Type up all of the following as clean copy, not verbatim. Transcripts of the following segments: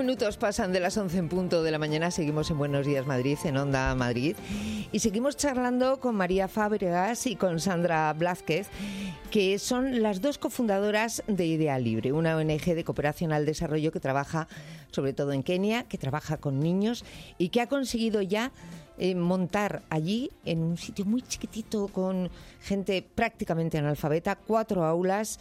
minutos pasan de las 11 en punto de la mañana. Seguimos en Buenos Días Madrid, en Onda Madrid. Y seguimos charlando con María Fábregas y con Sandra Blázquez, que son las dos cofundadoras de Idea Libre, una ONG de cooperación al desarrollo que trabaja sobre todo en Kenia, que trabaja con niños y que ha conseguido ya montar allí, en un sitio muy chiquitito, con gente prácticamente analfabeta, 4 aulas,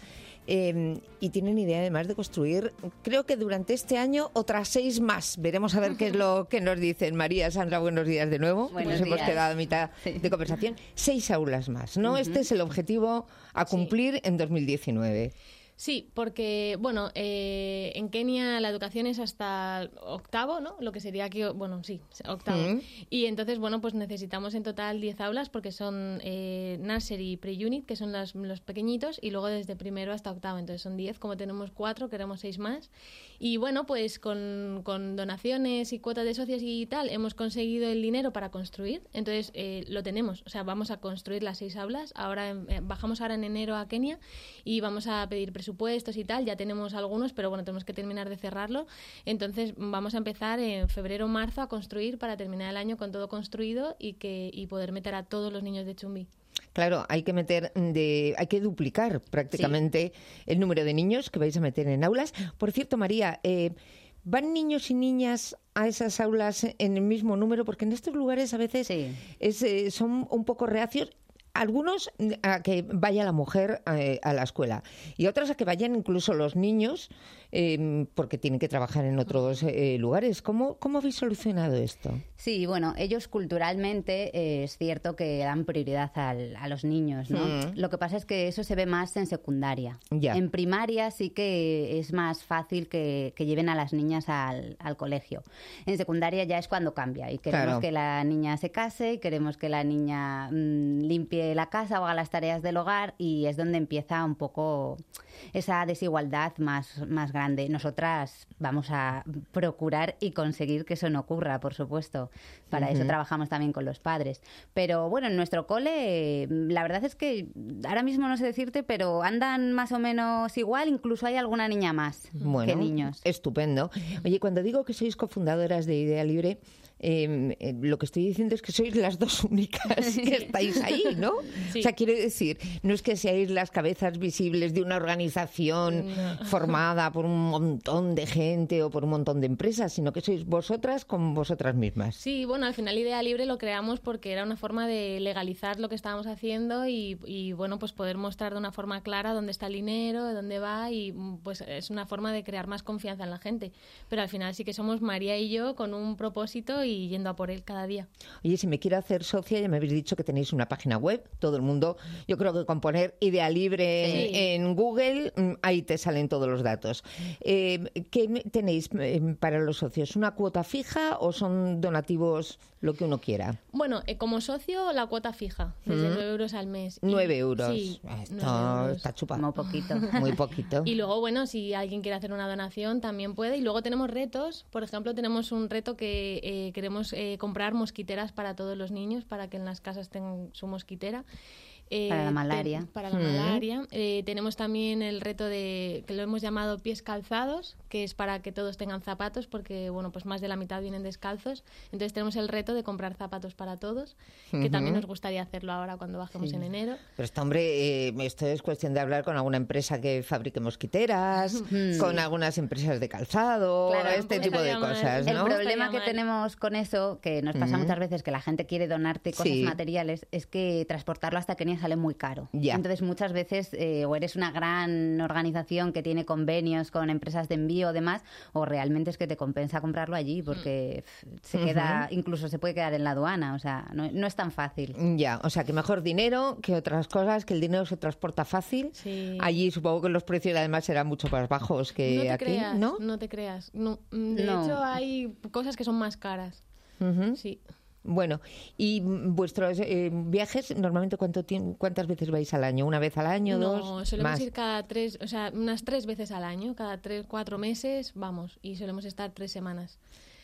y tienen idea además de construir, creo que durante este año, otras 6 más. Veremos a ver qué es lo que nos dicen. María, Sandra, buenos días de nuevo. Buenos Nos días. hemos quedado a mitad de conversación. 6 aulas más, ¿no? Este es el objetivo a cumplir en 2019. Sí, porque, bueno, en Kenia la educación es hasta octavo, ¿no? Lo que sería aquí, bueno, sí, octavo. Y entonces, bueno, pues necesitamos en total 10 aulas porque son nursery y pre-unit, que son los pequeñitos, y luego desde primero hasta octavo. Entonces son 10, como tenemos 4, queremos 6 más. Y bueno, pues con donaciones y cuotas de socios y tal, hemos conseguido el dinero para construir. Entonces lo tenemos, o sea, vamos a construir las 6 aulas. Ahora bajamos ahora en enero a Kenia y vamos a pedir presupuestos y tal, ya tenemos algunos, pero bueno, tenemos que terminar de cerrarlo. Entonces vamos a empezar en febrero o marzo a construir para terminar el año con todo construido y poder meter a todos los niños de Chumbi. Claro, hay que duplicar prácticamente el número de niños que vais a meter en aulas. Por cierto, María, ¿van niños y niñas a esas aulas en el mismo número? Porque en estos lugares a veces son un poco reacios. Algunos a que vaya la mujer a la escuela y otros a que vayan incluso los niños porque tienen que trabajar en otros lugares. ¿Cómo habéis solucionado esto? Sí, bueno, ellos culturalmente es cierto que dan prioridad a los niños, ¿no? Lo que pasa es que eso se ve más en secundaria. Ya. En primaria sí que es más fácil que lleven a las niñas al colegio. En secundaria ya es cuando cambia y queremos que la niña se case y queremos que la niña limpie la casa o haga las tareas del hogar y es donde empieza un poco esa desigualdad más grande. Nosotras vamos a procurar y conseguir que eso no ocurra, por supuesto. Para eso trabajamos también con los padres. Pero bueno, en nuestro cole, la verdad es que ahora mismo no sé decirte, pero andan más o menos igual, incluso hay alguna niña más que niños. Estupendo. Oye, cuando digo que sois cofundadoras de Idea Libre, lo que estoy diciendo es que sois las dos únicas que estáis ahí, ¿no? Sí. O sea, quiero decir, no es que seáis las cabezas visibles de una organización formada por un montón de gente o por un montón de empresas, sino que sois vosotras con vosotras mismas. Sí, bueno, al final Idea Libre lo creamos porque era una forma de legalizar lo que estábamos haciendo y bueno, pues poder mostrar de una forma clara dónde está el dinero, de dónde va y pues es una forma de crear más confianza en la gente. Pero al final sí que somos María y yo con un propósito y yendo a por él cada día. Oye, si me quiero hacer socia, ya me habéis dicho que tenéis una página web, todo el mundo, yo creo que con poner Idea Libre en Google, ahí te salen todos los datos. ¿Qué tenéis para los socios? ¿Una cuota fija o son donativos lo que uno quiera? Bueno, como socio la cuota fija, desde 9 euros al mes. 9 euros. Sí, Esto está chupado. Muy poquito. Muy poquito. Y luego, bueno, si alguien quiere hacer una donación también puede. Y luego tenemos retos. Por ejemplo, tenemos un reto que queremos comprar mosquiteras para todos los niños, para que en las casas tengan su mosquitera. Para la malaria. Para la malaria. Tenemos también el reto que lo hemos llamado pies calzados, que es para que todos tengan zapatos, porque bueno, pues más de la mitad vienen descalzos. Entonces tenemos el reto de comprar zapatos para todos, que también nos gustaría hacerlo ahora cuando bajemos en enero. Pero esto, hombre, esto es cuestión de hablar con alguna empresa que fabrique mosquiteras, con algunas empresas de calzado, Claro, este tipo de cosas, El ¿no? problema que tenemos con eso, que nos pasa muchas veces que la gente quiere donarte cosas Sí. materiales, es que transportarlo hasta Kenia sale muy caro. Ya. Entonces muchas veces o eres una gran organización que tiene convenios con empresas de envío o demás, o realmente es que te compensa comprarlo allí porque se queda, incluso se puede quedar en la aduana, o sea, no es tan fácil. Ya, o sea, que mejor dinero que otras cosas, que el dinero se transporta fácil. Sí. Allí supongo que los precios además serán mucho más bajos que aquí, ¿no? No te creas. No, de hecho, hay cosas que son más caras. Sí. Bueno, y vuestros viajes, normalmente ¿cuántas veces vais al año? ¿Una vez al año, dos? No, solemos más? ir cada 3, o sea, unas 3 veces al año, cada 3, 4 meses, vamos, y solemos estar 3 semanas.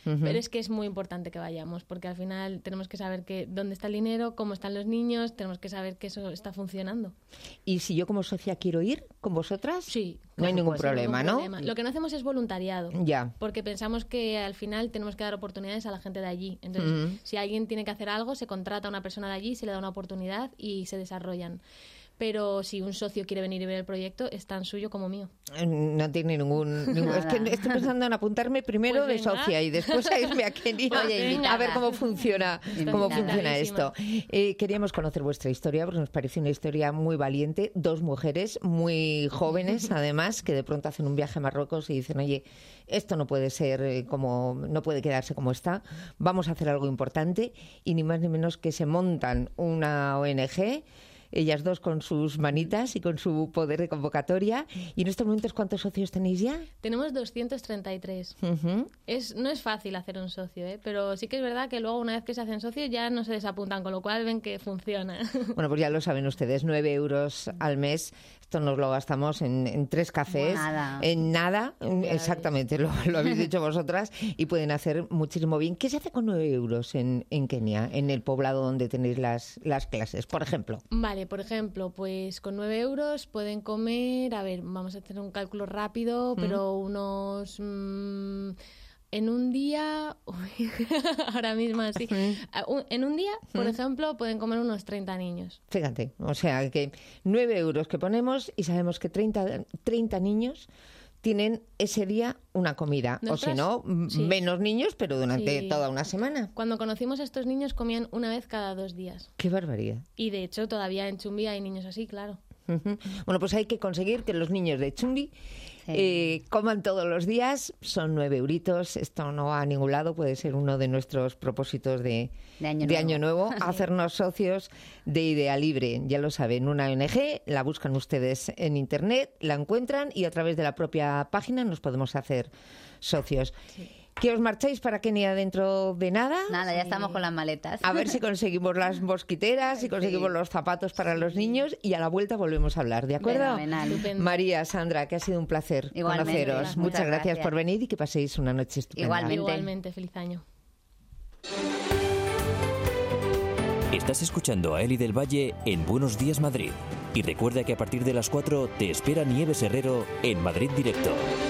Pero es que es muy importante que vayamos, porque al final tenemos que saber dónde está el dinero, cómo están los niños, tenemos que saber que eso está funcionando. ¿Y si yo como socia quiero ir con vosotras? Sí. No hay ningún problema, ¿no? Lo que no hacemos es voluntariado. Ya. Porque pensamos que al final tenemos que dar oportunidades a la gente de allí. Entonces, si alguien tiene que hacer algo, se contrata a una persona de allí, se le da una oportunidad y se desarrollan. Pero si un socio quiere venir y ver el proyecto, es tan suyo como mío. No tiene ningún... Es que estoy pensando en apuntarme primero de socia y después a irme a Kenia a ver cómo funciona esto. Queríamos conocer vuestra historia porque nos parece una historia muy valiente. 2 mujeres muy jóvenes, además, que de pronto hacen un viaje a Marruecos y dicen, oye, esto no puede ser no puede quedarse como está, vamos a hacer algo importante, y ni más ni menos que se montan una ONG, ellas 2 con sus manitas y con su poder de convocatoria. ¿Y en estos momentos cuántos socios tenéis ya? Tenemos 233. No es fácil hacer un socio, pero sí que es verdad que luego una vez que se hacen socios ya no se desapuntan, con lo cual ven que funciona. Bueno, pues ya lo saben ustedes, 9 euros al mes. Esto nos lo gastamos en 3 cafés. En nada, exactamente, lo habéis dicho vosotras, y pueden hacer muchísimo bien. ¿Qué se hace con 9 euros en Kenia, en el poblado donde tenéis las clases, por ejemplo? Vale, por ejemplo, pues con 9 euros pueden comer, a ver, vamos a hacer un cálculo rápido, pero unos... en un día, ahora mismo así, en un día, por ejemplo, pueden comer unos 30 niños. Fíjate, o sea que 9 euros que ponemos y sabemos que 30 niños tienen ese día una comida. O si no, menos niños, pero durante toda una semana. Cuando conocimos a estos niños comían una vez cada 2 días. ¡Qué barbaridad! Y de hecho todavía en Chumbi hay niños así, claro. Bueno, pues hay que conseguir que los niños de Chumbi coman todos los días. Son 9 euritos, esto no va a ningún lado, puede ser uno de nuestros propósitos de año nuevo. Hacernos socios de Idea Libre, ya lo saben, una ONG, la buscan ustedes en internet, la encuentran y a través de la propia página nos podemos hacer socios. ¿Que os marcháis para Kenia dentro de nada? Nada, ya estamos con las maletas. A ver si conseguimos las mosquiteras y conseguimos los zapatos para los niños, y a la vuelta volvemos a hablar, ¿de acuerdo? María, Sandra, que ha sido un placer conoceros. Muchas gracias por venir y que paséis una noche estupenda. Igualmente, feliz año. Estás escuchando a Eli del Valle en Buenos Días Madrid. Y recuerda que a partir de las 4 te espera Nieves Herrero en Madrid Directo.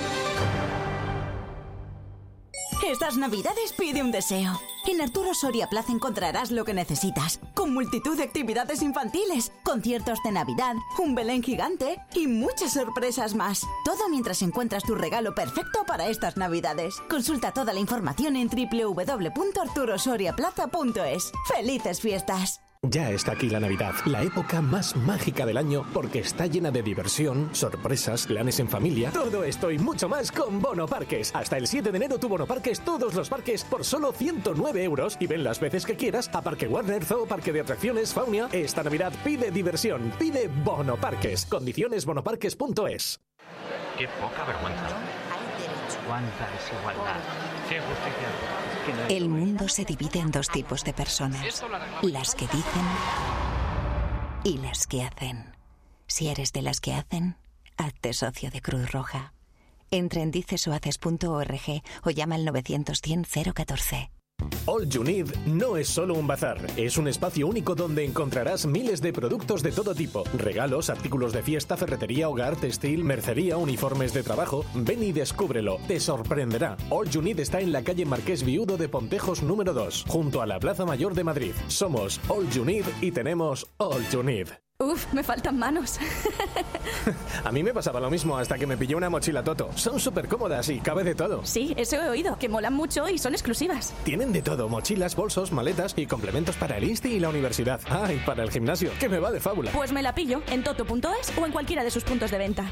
Estas Navidades pide un deseo. En Arturo Soria Plaza encontrarás lo que necesitas, con multitud de actividades infantiles, conciertos de Navidad, un Belén gigante y muchas sorpresas más. Todo mientras encuentras tu regalo perfecto para estas Navidades. Consulta toda la información en www.arturosoriaplaza.es. ¡Felices fiestas! Ya está aquí la Navidad, la época más mágica del año, porque está llena de diversión, sorpresas, planes en familia. Todo esto y mucho más con Bono Parques. Hasta el 7 de enero tu Bono Parques, todos los parques por solo 109 euros. Y ven las veces que quieras a Parque Warner, Zoo, Parque de Atracciones, Faunia. Esta Navidad pide diversión, pide Bono Parques. Condiciones bonoparques.es. Qué poca vergüenza. Cuánta desigualdad. Qué justicia. El mundo se divide en 2 tipos de personas: las que dicen y las que hacen. Si eres de las que hacen, hazte socio de Cruz Roja. Entra en dicesohaces.org o llama al 900-100-014. All You Need no es solo un bazar, es un espacio único donde encontrarás miles de productos de todo tipo: regalos, artículos de fiesta, ferretería, hogar, textil, mercería, uniformes de trabajo. Ven y descúbrelo, te sorprenderá. All You Need está en la calle Marqués Viudo de Pontejos número 2, junto a la Plaza Mayor de Madrid. Somos All You Need y tenemos All You Need. Uf, me faltan manos. A mí me pasaba lo mismo hasta que me pillé una mochila Toto. Son súper cómodas y cabe de todo. Sí, eso he oído, que molan mucho y son exclusivas. Tienen de todo: mochilas, bolsos, maletas y complementos para el Insti y la universidad. Ah, y para el gimnasio, que me va de fábula. Pues me la pillo en toto.es o en cualquiera de sus puntos de venta.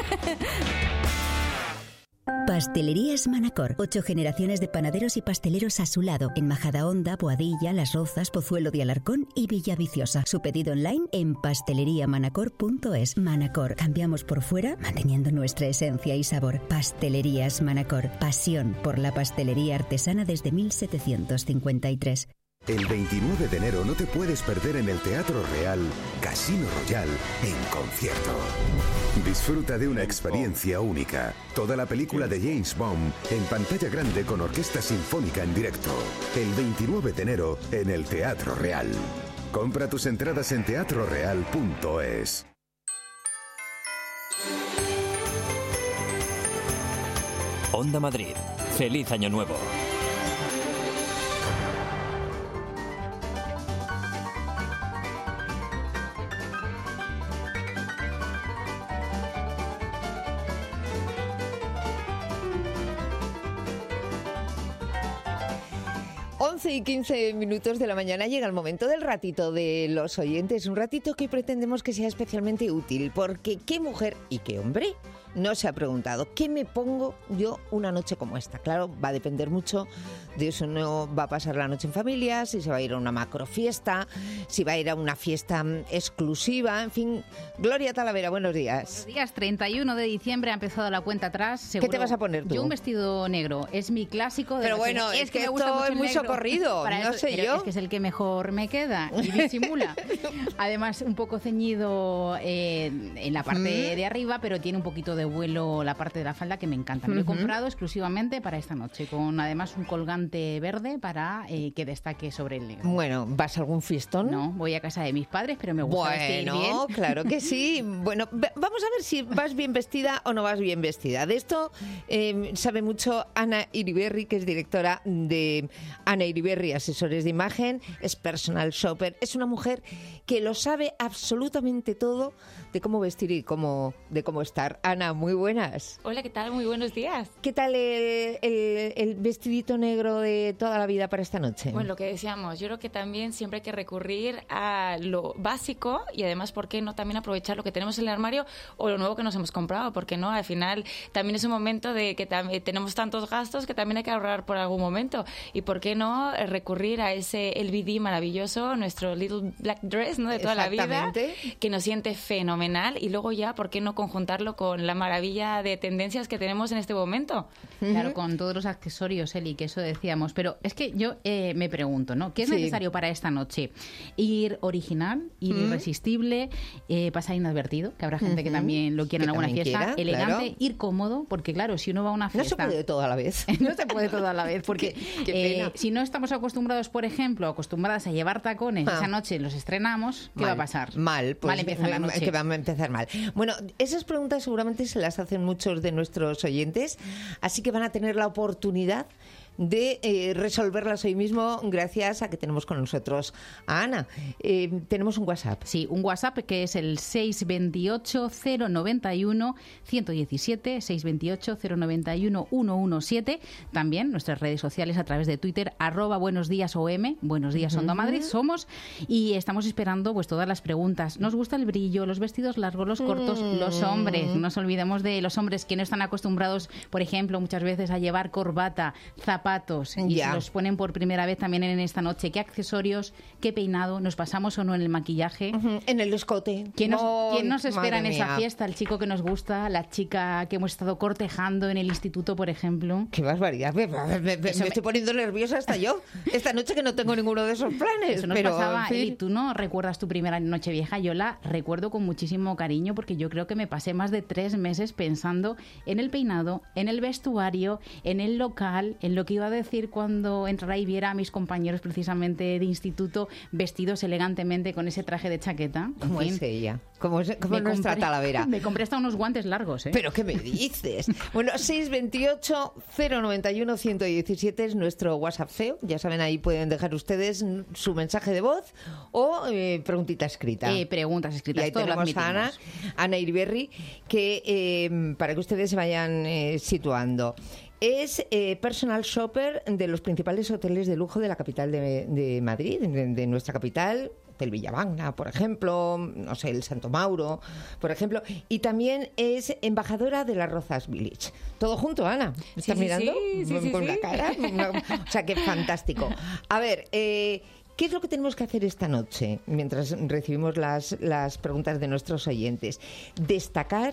Pastelerías Manacor. 8 generaciones de panaderos y pasteleros a su lado. En Majadahonda, Boadilla, Las Rozas, Pozuelo de Alarcón y Villaviciosa. Su pedido online en pasteleriamanacor.es. Manacor. Cambiamos por fuera, manteniendo nuestra esencia y sabor. Pastelerías Manacor. Pasión por la pastelería artesana desde 1753. El 29 de enero no te puedes perder en el Teatro Real Casino Royal en concierto. Disfruta de una experiencia única. Toda la película de James Bond en pantalla grande con orquesta sinfónica en directo. El 29 de enero en el Teatro Real. Compra tus entradas en teatroreal.es. Onda Madrid. Feliz Año Nuevo. Y 15 minutos de la mañana llega el momento del ratito de los oyentes, un ratito que pretendemos que sea especialmente útil, porque ¿qué mujer y qué hombre no se ha preguntado qué me pongo yo una noche como esta? Claro, va a depender mucho de eso. No va a pasar la noche en familia, si se va a ir a una macrofiesta, si va a ir a una fiesta exclusiva, en fin. Gloria Talavera, buenos días. Buenos días, 31 de diciembre ha empezado la cuenta atrás. Seguro. ¿Qué te vas a poner tú? Yo un vestido negro, es mi clásico. Pero bueno, es que esto es muy socorrido, no sé yo. Es que es el que mejor me queda y disimula. Además, un poco ceñido en la parte de arriba, pero tiene un poquito de vuelo la parte de la falda que me encanta. Me lo he comprado exclusivamente para esta noche, con además un colgante verde para que destaque sobre el negro. Bueno, ¿vas a algún fiestón? No, voy a casa de mis padres, pero me gusta vestir bien. Bueno, claro que sí. Bueno, vamos a ver si vas bien vestida o no vas bien vestida. De esto sabe mucho Ana Iriberri, que es directora de Ana Iriberri Asesores de Imagen, es personal shopper, es una mujer que lo sabe absolutamente todo de cómo vestir y de cómo estar. Ana, muy buenas. Hola, ¿qué tal? Muy buenos días. ¿Qué tal el vestidito negro de toda la vida para esta noche? Bueno, lo que decíamos, yo creo que también siempre hay que recurrir a lo básico y además, ¿por qué no también aprovechar lo que tenemos en el armario o lo nuevo que nos hemos comprado? Porque no, al final también es un momento de que tenemos tantos gastos que también hay que ahorrar por algún momento. ¿Y por qué no recurrir a ese LBD maravilloso, nuestro Little Black Dress, ¿no? De toda la vida, que nos siente fenomenal, y luego ya, ¿por qué no conjuntarlo con la maravilla de tendencias que tenemos en este momento? Claro, con todos los accesorios, Eli, que eso decíamos. Pero es que yo me pregunto, ¿no? ¿Qué es necesario para esta noche? Ir original, ir irresistible, pasar inadvertido, que habrá gente que también lo quiera en alguna fiesta, elegante, claro. Ir cómodo, porque claro, si uno va a una fiesta... No se puede todo a la vez. No se puede todo a la vez, porque qué pena. Si no estamos acostumbrados, por ejemplo, acostumbradas a llevar tacones, esa noche los estrenamos, ¿qué va a pasar? Mal, pues empieza la noche. Que va a empezar mal. Bueno, esas preguntas seguramente se las hacen muchos de nuestros oyentes, así que van a tener la oportunidad de resolverlas hoy mismo gracias a que tenemos con nosotros a Ana. Tenemos un WhatsApp. Sí, un WhatsApp que es el 628-091-117, 628-091-117. También nuestras redes sociales a través de Twitter, @buenosdíasOM, Buenos Días Onda Madrid, somos, y estamos esperando pues todas las preguntas. ¿Nos gusta el brillo, los vestidos largos, los cortos? Los hombres, no nos olvidemos de los hombres que no están acostumbrados, por ejemplo, muchas veces a llevar corbata, zapatos, y se los ponen por primera vez también en esta noche. ¿Qué accesorios, qué peinado, nos pasamos o no en el maquillaje? En el escote. ¿Quién nos espera en esa fiesta? ¿El chico que nos gusta? ¿La chica que hemos estado cortejando en el instituto, por ejemplo? ¡Qué barbaridad! Me estoy poniendo nerviosa hasta yo. Esta noche que no tengo ninguno de esos planes. Eso nos pasaba. Eli, ¿tú no recuerdas tu primera noche vieja? Yo la recuerdo con muchísimo cariño, porque yo creo que me pasé más de 3 meses pensando en el peinado, en el vestuario, en el local, en lo que iba a decir cuando entrara y viera a mis compañeros precisamente de instituto vestidos elegantemente con ese traje de chaqueta. ¿Cómo es ella? Como nuestra Talavera. Me compré hasta unos guantes largos, ¿eh? ¿Pero qué me dices? Bueno, 628-091-117 es nuestro WhatsApp feo. Ya saben, ahí pueden dejar ustedes su mensaje de voz o preguntita escrita. Preguntas escritas. Y ahí tenemos a Ana Iriberri, que para que ustedes se vayan situando. Es personal shopper de los principales hoteles de lujo de la capital de Madrid, de nuestra capital, del Villavagna, por ejemplo, no sé, el Santo Mauro, por ejemplo, y también es embajadora de las Rozas Village. Todo junto, Ana. ¿Estás mirando? Sí, con la cara. O sea, que fantástico. A ver, ¿qué es lo que tenemos que hacer esta noche mientras recibimos las preguntas de nuestros oyentes? Destacar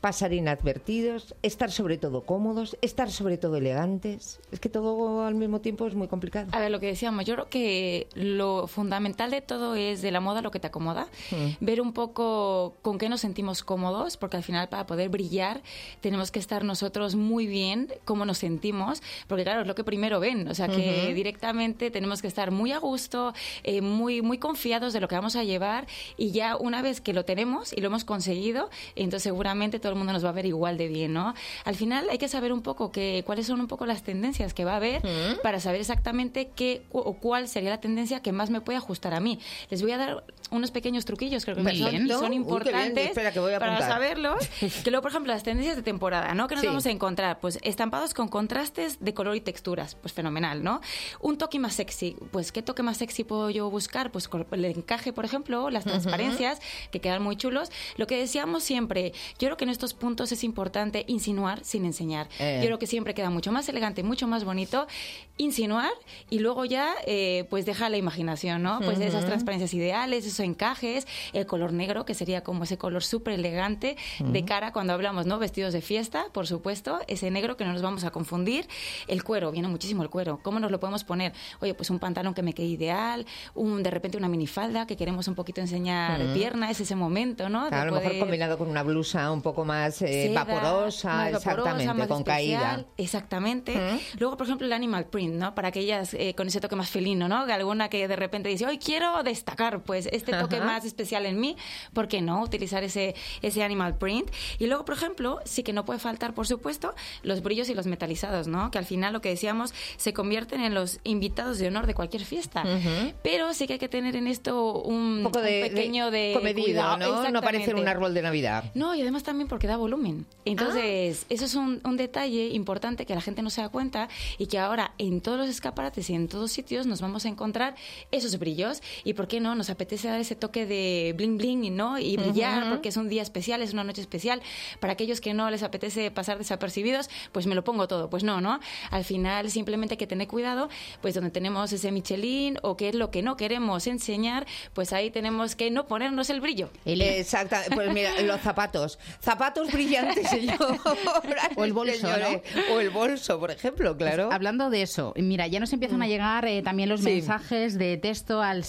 pasar inadvertidos, estar sobre todo cómodos, estar sobre todo elegantes. Es que todo al mismo tiempo es muy complicado. A ver, lo que decíamos, yo creo que lo fundamental de todo es de la moda lo que te acomoda, ver un poco con qué nos sentimos cómodos, porque al final para poder brillar tenemos que estar nosotros muy bien, cómo nos sentimos, porque claro, es lo que primero ven, o sea que directamente tenemos que estar muy a gusto, muy, muy confiados de lo que vamos a llevar, y ya una vez que lo tenemos y lo hemos conseguido, entonces seguramente todo el mundo nos va a ver igual de bien, ¿no? Al final hay que saber un poco cuáles son un poco las tendencias que va a haber para saber exactamente cuál sería la tendencia que más me puede ajustar a mí. Les voy a dar unos pequeños truquillos, creo que son importantes para saberlos. Que luego, por ejemplo, las tendencias de temporada, ¿no? ¿Qué nos vamos a encontrar? Pues estampados con contrastes de color y texturas, pues fenomenal, ¿no? Un toque más sexy, pues ¿qué toque más sexy puedo yo buscar? Pues el encaje, por ejemplo, las transparencias, que quedan muy chulos. Lo que decíamos siempre, yo creo que en estos puntos es importante insinuar sin enseñar. Yo creo que siempre queda mucho más elegante, mucho más bonito insinuar, y luego ya pues deja la imaginación, ¿no? Pues esas transparencias ideales, esos encajes, el color negro, que sería como ese color súper elegante de cara cuando hablamos, ¿no? Vestidos de fiesta, por supuesto, ese negro que no nos vamos a confundir. El cuero, viene muchísimo el cuero. ¿Cómo nos lo podemos poner? Oye, pues un pantalón que me quede ideal, de repente una minifalda que queremos un poquito enseñar pierna, es ese momento, ¿no? Claro, a lo mejor combinado con una blusa un poco más seda, vaporosa, exactamente, más con especial, caída. Exactamente. Luego, por ejemplo, el animal print, ¿no? Para aquellas con ese toque más felino, ¿no? Alguna que de repente dice, hoy quiero destacar, pues, este toque más especial en mí, ¿por qué no? Utilizar ese animal print. Y luego, por ejemplo, sí que no puede faltar, por supuesto, los brillos y los metalizados, ¿no? Que al final, lo que decíamos, se convierten en los invitados de honor de cualquier fiesta. Pero sí que hay que tener en esto un pequeño de comedido, cuidado, ¿no? No parecer un árbol de Navidad. No, y además también porque da volumen. Entonces, eso es un detalle importante que la gente no se da cuenta, y que ahora en todos los escaparates y en todos sitios nos vamos a encontrar esos brillos. Y ¿por qué no? Nos apetece dar ese toque de bling bling, ¿no? Y brillar, porque es un día especial, es una noche especial. Para aquellos que no les apetece pasar desapercibidos, pues me lo pongo todo. Pues no, ¿no? Al final simplemente hay que tener cuidado, pues donde tenemos ese Michelin o qué es lo que no queremos enseñar, pues ahí tenemos que no ponernos el brillo. Exacto. Pues mira, los zapatos brillantes, señor. O el bolso, ¿no? O el bolso, por ejemplo, claro. Pues, hablando de eso, mira, ya nos empiezan a llegar también los mensajes de texto al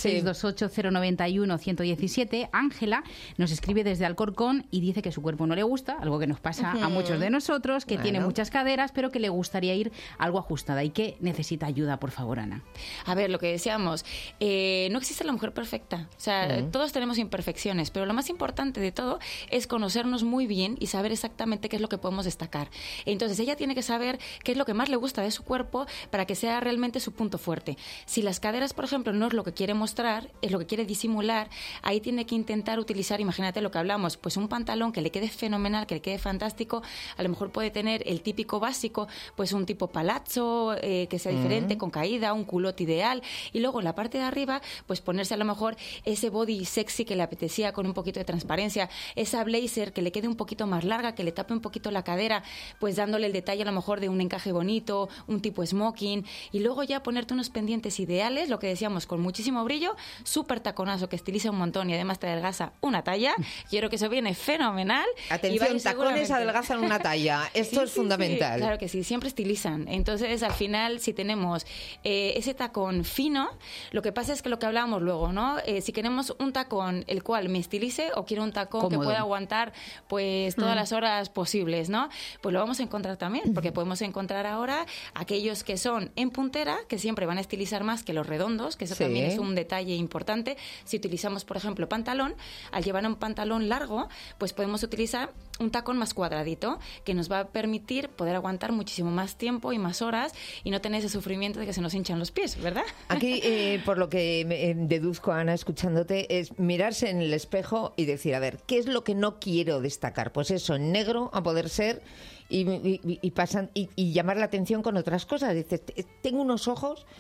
628-091-117. Ángela nos escribe desde Alcorcón y dice que su cuerpo no le gusta, algo que nos pasa a muchos de nosotros, que tiene muchas caderas, pero que le gustaría ir algo ajustada y que necesita ayuda, por favor, Ana. A ver, lo que decíamos, no existe la mujer perfecta. O sea, todos tenemos imperfecciones, pero lo más importante de todo es conocernos muy bien y saber exactamente qué es lo que podemos destacar. Entonces, ella tiene que saber qué es lo que más le gusta de su cuerpo para que sea realmente su punto fuerte. Si las caderas, por ejemplo, no es lo que quiere mostrar, es lo que quiere disimular, ahí tiene que intentar utilizar, imagínate lo que hablamos, pues un pantalón que le quede fenomenal, que le quede fantástico. A lo mejor puede tener el típico básico, pues un tipo palazzo, que sea diferente, con caída, un culote ideal, y luego en la parte de arriba, pues ponerse a lo mejor ese body sexy que le apetecía con un poquito de transparencia, esa blazer que le quede un poquito más larga, que le tape un poquito la cadera, pues dándole el detalle a lo mejor de un encaje bonito, un tipo smoking, y luego ya ponerte unos pendientes ideales, lo que decíamos, con muchísimo brillo, súper taconazo que estiliza un montón y además te adelgaza una talla. Yo creo que eso viene fenomenal. Atención, tacones adelgazan una talla. Esto es fundamental. Sí, claro que sí, siempre estilizan. Entonces, al final, si tenemos ese tacón fino, lo que pasa es que lo que hablábamos luego, ¿no? Si queremos un tacón el cual me estilice, o quiero un tacón cómodo, que pueda aguantar pues todas las horas posibles, ¿no? Pues lo vamos a encontrar también, porque podemos encontrar ahora aquellos que son en puntera, que siempre van a estilizar más que los redondos, que eso también es un detalle importante. Si utilizamos, por ejemplo, pantalón, al llevar un pantalón largo, pues podemos utilizar un tacón más cuadradito, que nos va a permitir poder aguantar muchísimo más tiempo y más horas y no tener ese sufrimiento de que se nos hinchan los pies, ¿verdad? Aquí, por lo que deduzco, Ana, escuchándote, es mirarse en el espejo y decir, a ver, ¿qué es lo que no quiero destacar? Pues eso, en negro, a poder ser, y llamar la atención con otras cosas. Dices, tengo unos ojos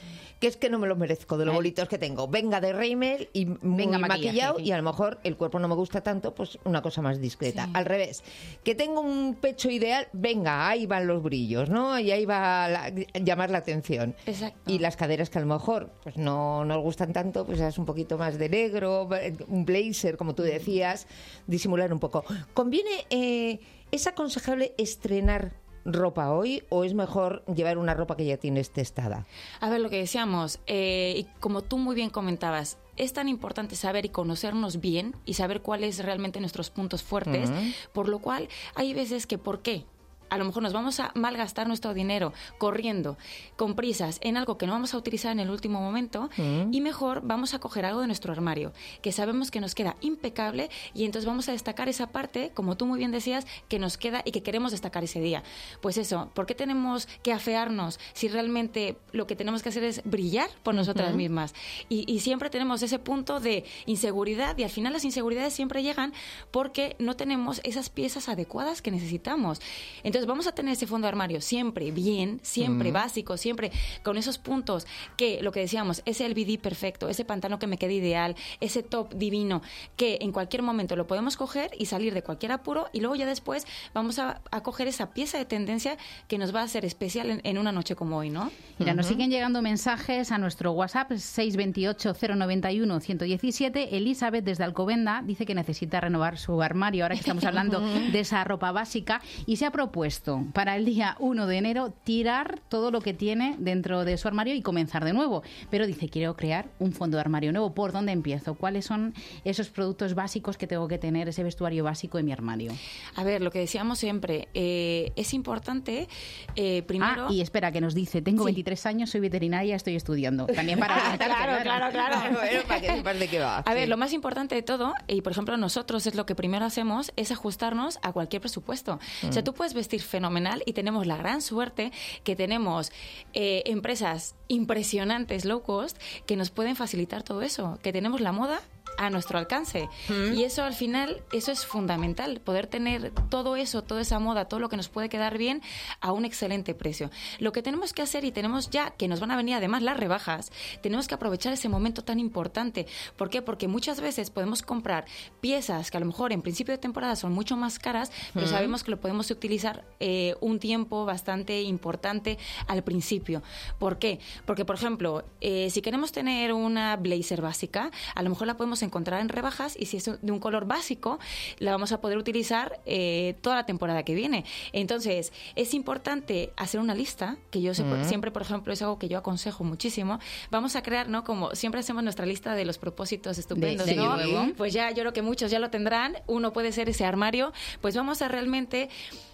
que es que no me lo merezco de los bolitos que tengo. Venga de Rimmel y muy maquillado, y a lo mejor el cuerpo no me gusta tanto, pues una cosa más discreta. Al revés, que tengo un pecho ideal, venga, ahí van los brillos, ¿no? Y ahí va llamar la atención. Exacto. Y las caderas que a lo mejor pues no nos gustan tanto, pues es un poquito más de negro, un blazer, como tú decías, disimular un poco. ¿Conviene, es aconsejable estrenar ropa hoy o es mejor llevar una ropa que ya tienes testada? A ver, lo que decíamos, y como tú muy bien comentabas, es tan importante saber y conocernos bien y saber cuáles realmente nuestros puntos fuertes, por lo cual hay veces que, ¿por qué? A lo mejor nos vamos a malgastar nuestro dinero corriendo, con prisas, en algo que no vamos a utilizar en el último momento, y mejor vamos a coger algo de nuestro armario, que sabemos que nos queda impecable, y entonces vamos a destacar esa parte, como tú muy bien decías, que nos queda y que queremos destacar ese día. Pues eso, ¿por qué tenemos que afearnos si realmente lo que tenemos que hacer es brillar por nosotras mismas? Y siempre tenemos ese punto de inseguridad, y al final las inseguridades siempre llegan porque no tenemos esas piezas adecuadas que necesitamos. Entonces vamos a tener ese fondo de armario siempre bien, siempre básico, siempre con esos puntos que, lo que decíamos, ese LBD perfecto, ese pantalón que me quede ideal, ese top divino, que en cualquier momento lo podemos coger y salir de cualquier apuro, y luego ya después vamos a coger esa pieza de tendencia que nos va a hacer especial en una noche como hoy, ¿no? Mira, nos siguen llegando mensajes a nuestro WhatsApp 628-091-117. Elizabeth desde Alcobenda dice que necesita renovar su armario, ahora que estamos hablando de esa ropa básica, y se ha propuesto para el día 1 de enero tirar todo lo que tiene dentro de su armario y comenzar de nuevo. Pero dice, quiero crear un fondo de armario nuevo. ¿Por dónde empiezo? ¿Cuáles son esos productos básicos que tengo que tener, ese vestuario básico en mi armario? A ver, lo que decíamos siempre, es importante primero... y espera, que nos dice, tengo 23 años, soy veterinaria, estoy estudiando. También para orientarte. Claro. Bueno, para que sepas de qué va. A ver, lo más importante de todo, y por ejemplo nosotros es lo que primero hacemos, es ajustarnos a cualquier presupuesto. O sea, tú puedes vestir fenomenal, y tenemos la gran suerte que tenemos empresas impresionantes low cost que nos pueden facilitar todo eso, que tenemos la moda a nuestro alcance. Y eso al final, eso es fundamental, poder tener todo eso, toda esa moda, todo lo que nos puede quedar bien a un excelente precio. Lo que tenemos que hacer, y tenemos ya, que nos van a venir además las rebajas, tenemos que aprovechar ese momento tan importante. ¿Por qué? Porque muchas veces podemos comprar piezas que a lo mejor en principio de temporada son mucho más caras, pero sabemos que lo podemos utilizar un tiempo bastante importante al principio. ¿Por qué? Porque, por ejemplo, si queremos tener una blazer básica, a lo mejor la podemos encontrar en rebajas, y si es de un color básico, la vamos a poder utilizar toda la temporada que viene. Entonces, es importante hacer una lista, que yo siempre, por ejemplo, es algo que yo aconsejo muchísimo. Vamos a crear, ¿no? Como siempre hacemos nuestra lista de los propósitos estupendos, ¿no? Pues ya, yo creo que muchos ya lo tendrán. Uno puede ser ese armario. Pues vamos a realmente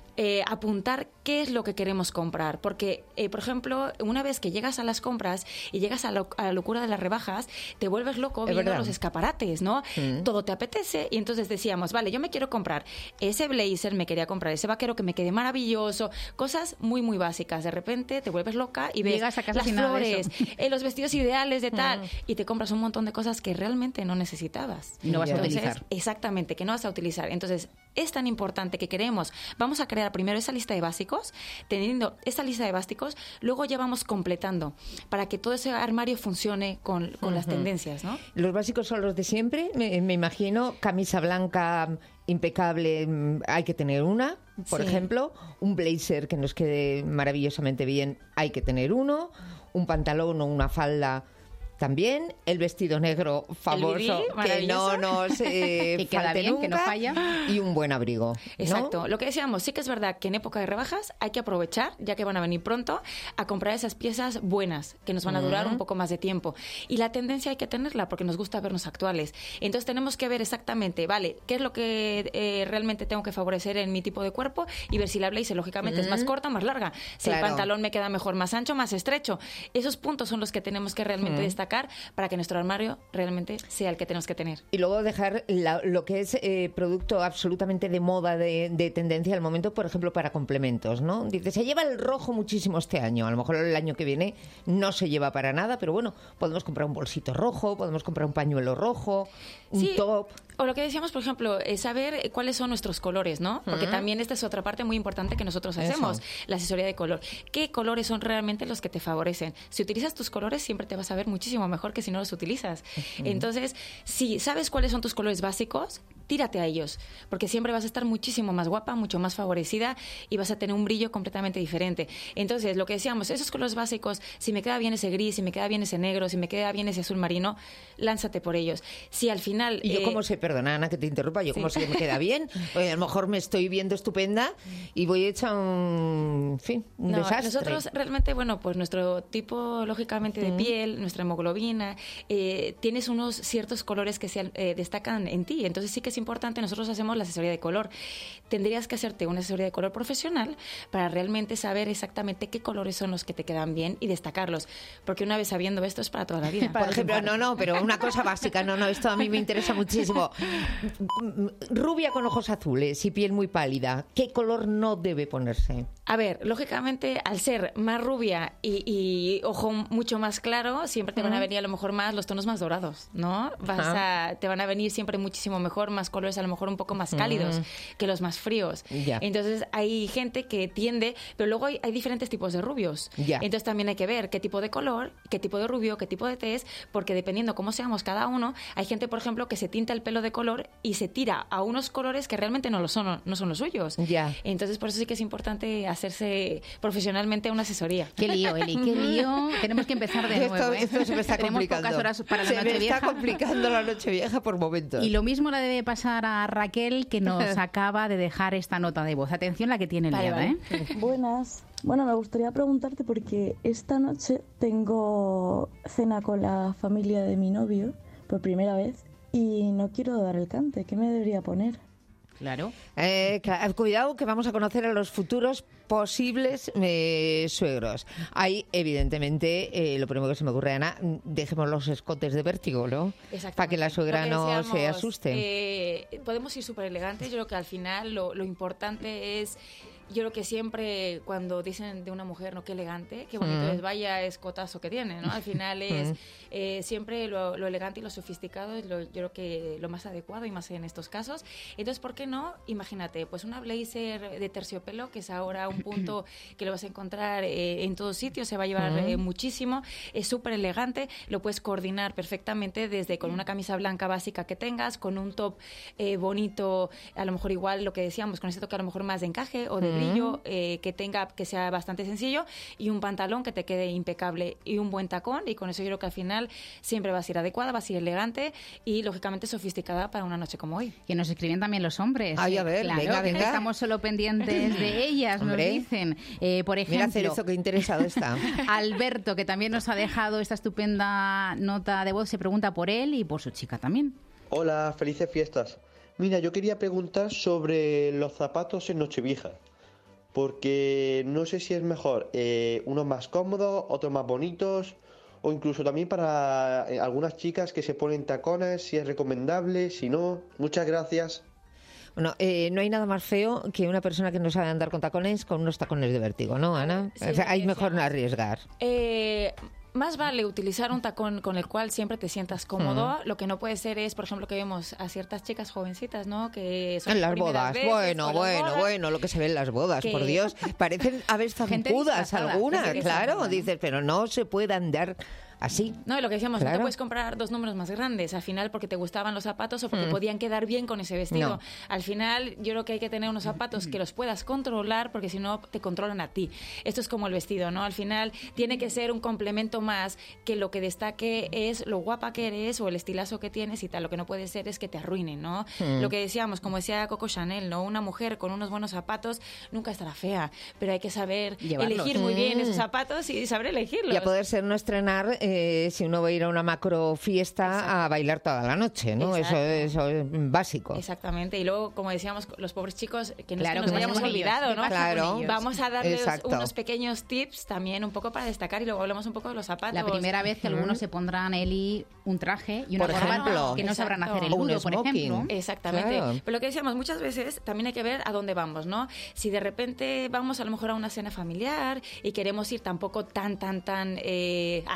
apuntar qué es lo que queremos comprar, porque por ejemplo, una vez que llegas a las compras y llegas a la locura de las rebajas, te vuelves loco viendo los escaparates, ¿no? Todo te apetece, y entonces decíamos, vale, yo me quiero comprar ese blazer, me quería comprar ese vaquero que me quede maravilloso, cosas muy muy básicas. De repente te vuelves loca y ves llegas a casa las flores, los vestidos ideales de tal, y te compras un montón de cosas que realmente no necesitabas y no vas a utilizar. Exactamente, que no vas a utilizar. Entonces, es tan importante que vamos a crear primero esa lista de básicos. Teniendo esa lista de básicos, luego ya vamos completando para que todo ese armario funcione con las tendencias, ¿no? Los básicos son los de siempre, me imagino. Camisa blanca impecable, hay que tener una, por ejemplo. Un blazer que nos quede maravillosamente bien, hay que tener uno. Un pantalón o una falda también. El vestido negro famoso, que no nos que queda bien, nunca, que no falla. Y un buen abrigo, ¿no? Exacto. Lo que decíamos, sí que es verdad que en época de rebajas hay que aprovechar, ya que van a venir pronto, a comprar esas piezas buenas, que nos van a durar un poco más de tiempo. Y la tendencia hay que tenerla, porque nos gusta vernos actuales. Entonces tenemos que ver exactamente, vale, qué es lo que realmente tengo que favorecer en mi tipo de cuerpo, y ver si la blazer, lógicamente, es más corta o más larga. Si el pantalón me queda mejor más ancho, más estrecho. Esos puntos son los que tenemos que realmente destacar para que nuestro armario realmente sea el que tenemos que tener. Y luego dejar lo que es producto absolutamente de moda, de tendencia al momento, por ejemplo, para complementos, ¿no? Dice, se lleva el rojo muchísimo este año. A lo mejor el año que viene no se lleva para nada, pero bueno, podemos comprar un bolsito rojo, podemos comprar un pañuelo rojo, un top. O lo que decíamos, por ejemplo, saber cuáles son nuestros colores, ¿no? Porque también esta es otra parte muy importante que nosotros hacemos, la asesoría de color. ¿Qué colores son realmente los que te favorecen? Si utilizas tus colores, siempre te vas a ver muchísimo mejor que si no los utilizas. Entonces, si sabes cuáles son tus colores básicos, tírate a ellos, porque siempre vas a estar muchísimo más guapa, mucho más favorecida y vas a tener un brillo completamente diferente. Entonces, lo que decíamos, esos colores básicos, si me queda bien ese gris, si me queda bien ese negro, si me queda bien ese azul marino, lánzate por ellos. Si al final... Y yo como sé, perdona Ana que te interrumpa, yo como sé que me queda bien, oye, a lo mejor me estoy viendo estupenda y voy hecha un desastre. Nosotros realmente, bueno, pues nuestro tipo, lógicamente, de piel, nuestra hemoglobina, tienes unos ciertos colores que se destacan en ti, entonces sí que es importante, nosotros hacemos la asesoría de color. Tendrías que hacerte una asesoría de color profesional para realmente saber exactamente qué colores son los que te quedan bien y destacarlos, porque una vez sabiendo esto es para toda la vida. Por ejemplo, pero una cosa básica, esto a mí me interesa muchísimo. Rubia con ojos azules y piel muy pálida, ¿qué color no debe ponerse? A ver, lógicamente, al ser más rubia y ojo mucho más claro, siempre te van a venir a lo mejor más los tonos más dorados, ¿no? Te van a venir siempre muchísimo mejor, más colores a lo mejor un poco más cálidos que los más fríos. Entonces hay gente que tiende, pero luego hay diferentes tipos de rubios. Entonces también hay que ver qué tipo de color, qué tipo de rubio, qué tipo de tez, porque dependiendo cómo seamos cada uno, hay gente, por ejemplo, que se tinta el pelo de color y se tira a unos colores que realmente no son los suyos. Entonces por eso sí que es importante hacerse profesionalmente una asesoría. Qué lío, Eli, qué lío. Tenemos que empezar de nuevo. Esto se me está complicando. Tenemos pocas horas para la Nochevieja. Se me está complicando la Nochevieja por momentos. Y lo mismo la debe pasar a Raquel, que nos acaba de dejar esta nota de voz. Atención la que tiene liada, Buenas. Bueno, me gustaría preguntarte porque esta noche tengo cena con la familia de mi novio por primera vez y no quiero dar el cante. ¿Qué me debería poner? Claro. Cuidado que vamos a conocer a los futuros posibles suegros. Ahí, evidentemente, lo primero que se me ocurre, Ana, dejemos los escotes de Vértigo, ¿no? Para que la suegra no se asuste. Podemos ir súper elegantes. Yo creo que al final lo importante es... Yo creo que siempre cuando dicen de una mujer, no, qué elegante, qué bonito es, vaya escotazo que tiene, ¿no? Al final es siempre lo elegante y lo sofisticado es yo creo que lo más adecuado y más en estos casos. Entonces, ¿por qué no? Imagínate, pues una blazer de terciopelo, que es ahora un punto que lo vas a encontrar en todos sitios, se va a llevar muchísimo, es súper elegante, lo puedes coordinar perfectamente desde con una camisa blanca básica que tengas, con un top bonito, a lo mejor igual lo que decíamos, con ese toque a lo mejor más de encaje o de brillo, que sea bastante sencillo, y un pantalón que te quede impecable y un buen tacón, y con eso yo creo que al final siempre vas a ir adecuada, vas a ir elegante y lógicamente sofisticada para una noche como hoy. Que nos escriben también los hombres. Ay, a ver, claro, venga. Estamos solo pendientes de ellas, nos dicen. Por ejemplo, mira Cerezo, qué interesado está. Alberto, que también nos ha dejado esta estupenda nota de voz, se pregunta por él y por su chica también. Hola, felices fiestas. Mira, yo quería preguntar sobre los zapatos en Nochevieja, porque no sé si es mejor unos más cómodos, otros más bonitos, o incluso también para algunas chicas que se ponen tacones, si es recomendable, si no. Muchas gracias. Bueno, no hay nada más feo que una persona que no sabe andar con unos tacones de Vértigo, ¿no, Ana? Sí, o sea, hay mejor no arriesgar. Más vale utilizar un tacón con el cual siempre te sientas cómodo. Lo que no puede ser es, por ejemplo, que vemos a ciertas chicas jovencitas, ¿no? Que son en las bodas. Bueno, lo que se ve en las bodas, por Dios. Parecen aves zancudas algunas, claro. Dices, pero no se puede andar así. No, y lo que decíamos, no te puedes comprar dos números más grandes al final porque te gustaban los zapatos o porque podían quedar bien con ese vestido. No. Al final yo creo que hay que tener unos zapatos que los puedas controlar porque si no te controlan a ti. Esto es como el vestido, ¿no? Al final tiene que ser un complemento más que lo que destaque es lo guapa que eres o el estilazo que tienes y tal. Lo que no puede ser es que te arruinen, ¿no? Lo que decíamos, como decía Coco Chanel, ¿no? Una mujer con unos buenos zapatos nunca estará fea, pero hay que saber elegir muy bien esos zapatos y saber elegirlos. Y a poder ser no estrenar si uno va a ir a una macro fiesta a bailar toda la noche, ¿no? Eso es básico. Exactamente. Y luego, como decíamos, los pobres chicos, que no es que nos hayamos olvidado, ¿no? Claro. Vamos a darles unos pequeños tips también un poco para destacar y luego hablamos un poco de los zapatos. La primera vez que algunos se pondrán, Eli, un traje y una corbata que no sabrán hacer el nudo, por ejemplo. Exactamente. Claro. Pero lo que decíamos, muchas veces también hay que ver a dónde vamos, ¿no? Si de repente vamos a lo mejor a una cena familiar y queremos ir tampoco tan arreglados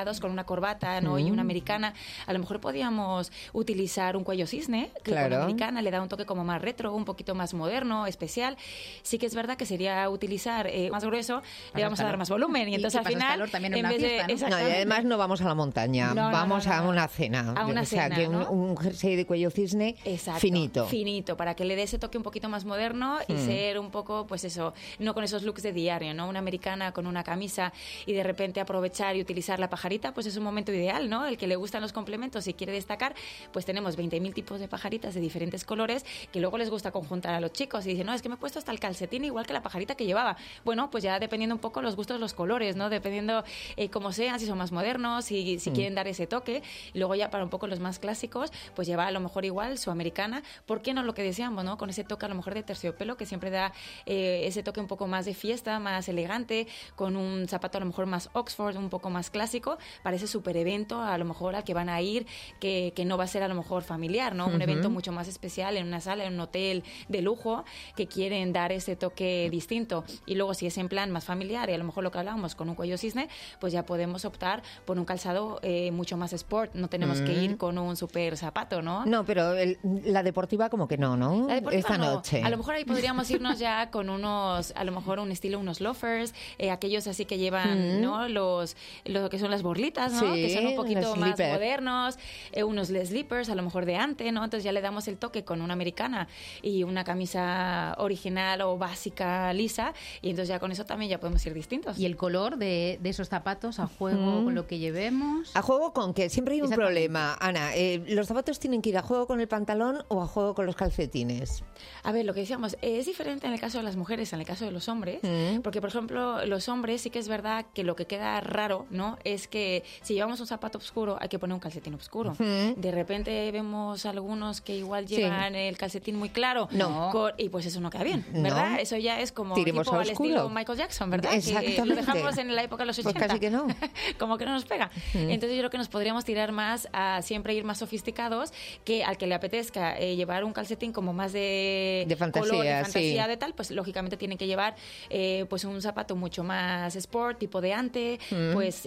estampados con una corbata, ¿no? Y una americana. A lo mejor podíamos utilizar un cuello cisne, que con la americana le da un toque como más retro, un poquito más moderno, especial. Sí que es verdad que sería utilizar más grueso, le vamos a dar más volumen. Y entonces al final, también en vez de... No, y además no vamos a la montaña, vamos a una cena. A una cena, que un jersey de cuello cisne finito. Finito, para que le dé ese toque un poquito más moderno y ser un poco, pues eso, no con esos looks de diario, ¿no? Una americana con una camisa y de repente aprovechar y utilizar la pajarita, pues es un momento ideal, ¿no? El que le gustan los complementos y quiere destacar, pues tenemos 20.000 tipos de pajaritas de diferentes colores que luego les gusta conjuntar a los chicos y dicen, no, es que me he puesto hasta el calcetín igual que la pajarita que llevaba. Bueno, pues ya dependiendo un poco los gustos, los colores, ¿no? Dependiendo cómo sean, si son más modernos, si quieren dar ese toque. Y luego ya para un poco los más clásicos, pues lleva a lo mejor igual su americana. ¿Por qué no? Lo que decíamos, ¿no? Con ese toque a lo mejor de terciopelo que siempre da ese toque un poco más de fiesta, más elegante, con un zapato a lo mejor más Oxford, un poco más clásico, para ese super evento a lo mejor al que van a ir, que no va a ser a lo mejor familiar, ¿no? Un evento mucho más especial en una sala, en un hotel de lujo, que quieren dar ese toque distinto. Y luego si es en plan más familiar y a lo mejor lo que hablábamos con un cuello cisne, pues ya podemos optar por un calzado mucho más sport. No tenemos que ir con un super zapato, ¿no? No, pero la deportiva como que no, ¿no? La deportiva esta no. noche. A lo mejor ahí podríamos irnos ya con unos, a lo mejor un estilo, unos loafers, aquellos así que llevan, ¿no? Lo que son las borlitas, ¿no? Que son un poquito más modernos, unos slippers, a lo mejor de ante, ¿no? Entonces ya le damos el toque con una americana y una camisa original o básica lisa, y entonces ya con eso también ya podemos ir distintos. ¿Y el color de esos zapatos a juego con lo que llevemos? ¿A juego con qué? Siempre hay un problema, Ana. ¿Los zapatos tienen que ir a juego con el pantalón o a juego con los calcetines? A ver, lo que decíamos, es diferente en el caso de las mujeres, en el caso de los hombres, porque, por ejemplo, los hombres sí que es verdad que lo que queda raro, ¿no? Es que si llevamos un zapato oscuro, hay que poner un calcetín oscuro. De repente vemos algunos que igual llevan el calcetín muy claro, y pues eso no queda bien, ¿verdad? Eso ya es como tipo al estilo Michael Jackson, ¿verdad? Exactamente. Que lo dejamos en la época de los 80. Pues casi que no. Como que no nos pega. Entonces yo creo que nos podríamos tirar más a siempre ir más sofisticados, que al que le apetezca llevar un calcetín como más de fantasía, color, de fantasía, de tal, pues lógicamente tienen que llevar pues un zapato mucho más sport, tipo de ante, pues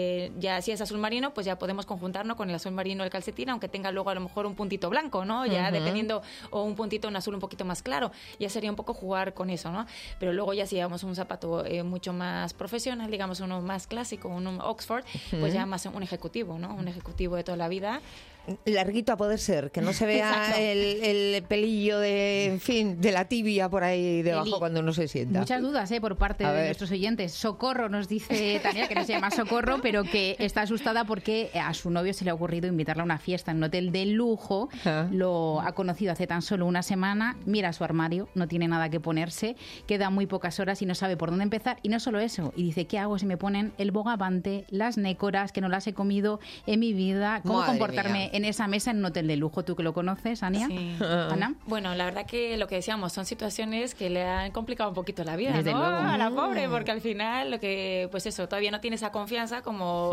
ya si es azul marino, pues ya podemos conjuntarnos con el azul marino del calcetín, aunque tenga luego a lo mejor un puntito blanco, ¿no? Ya dependiendo, o un puntito en azul un poquito más claro, ya sería un poco jugar con eso, ¿no? Pero luego ya si llevamos un zapato mucho más profesional, digamos uno más clásico, un Oxford, pues ya más un ejecutivo, ¿no? Un ejecutivo de toda la vida. Larguito a poder ser, que no se vea el pelillo de la tibia por ahí debajo cuando uno se sienta. Muchas dudas por parte de nuestros oyentes. Socorro, nos dice Tania, que no se llama Socorro, pero que está asustada porque a su novio se le ha ocurrido invitarla a una fiesta en un hotel de lujo. Lo ha conocido hace tan solo una semana. Mira su armario, no tiene nada que ponerse, quedan muy pocas horas y no sabe por dónde empezar. Y no solo eso, y dice, ¿qué hago si me ponen el bogavante, las nécoras, que no las he comido en mi vida? ¿Cómo comportarme en esa mesa en un hotel de lujo? ¿Tú que lo conoces, Ania? Sí. ¿Ana? Bueno, la verdad que lo que decíamos, son situaciones que le han complicado un poquito la vida, desde ¿no? luego. A la pobre, porque al final lo que, pues eso, todavía no tiene esa confianza como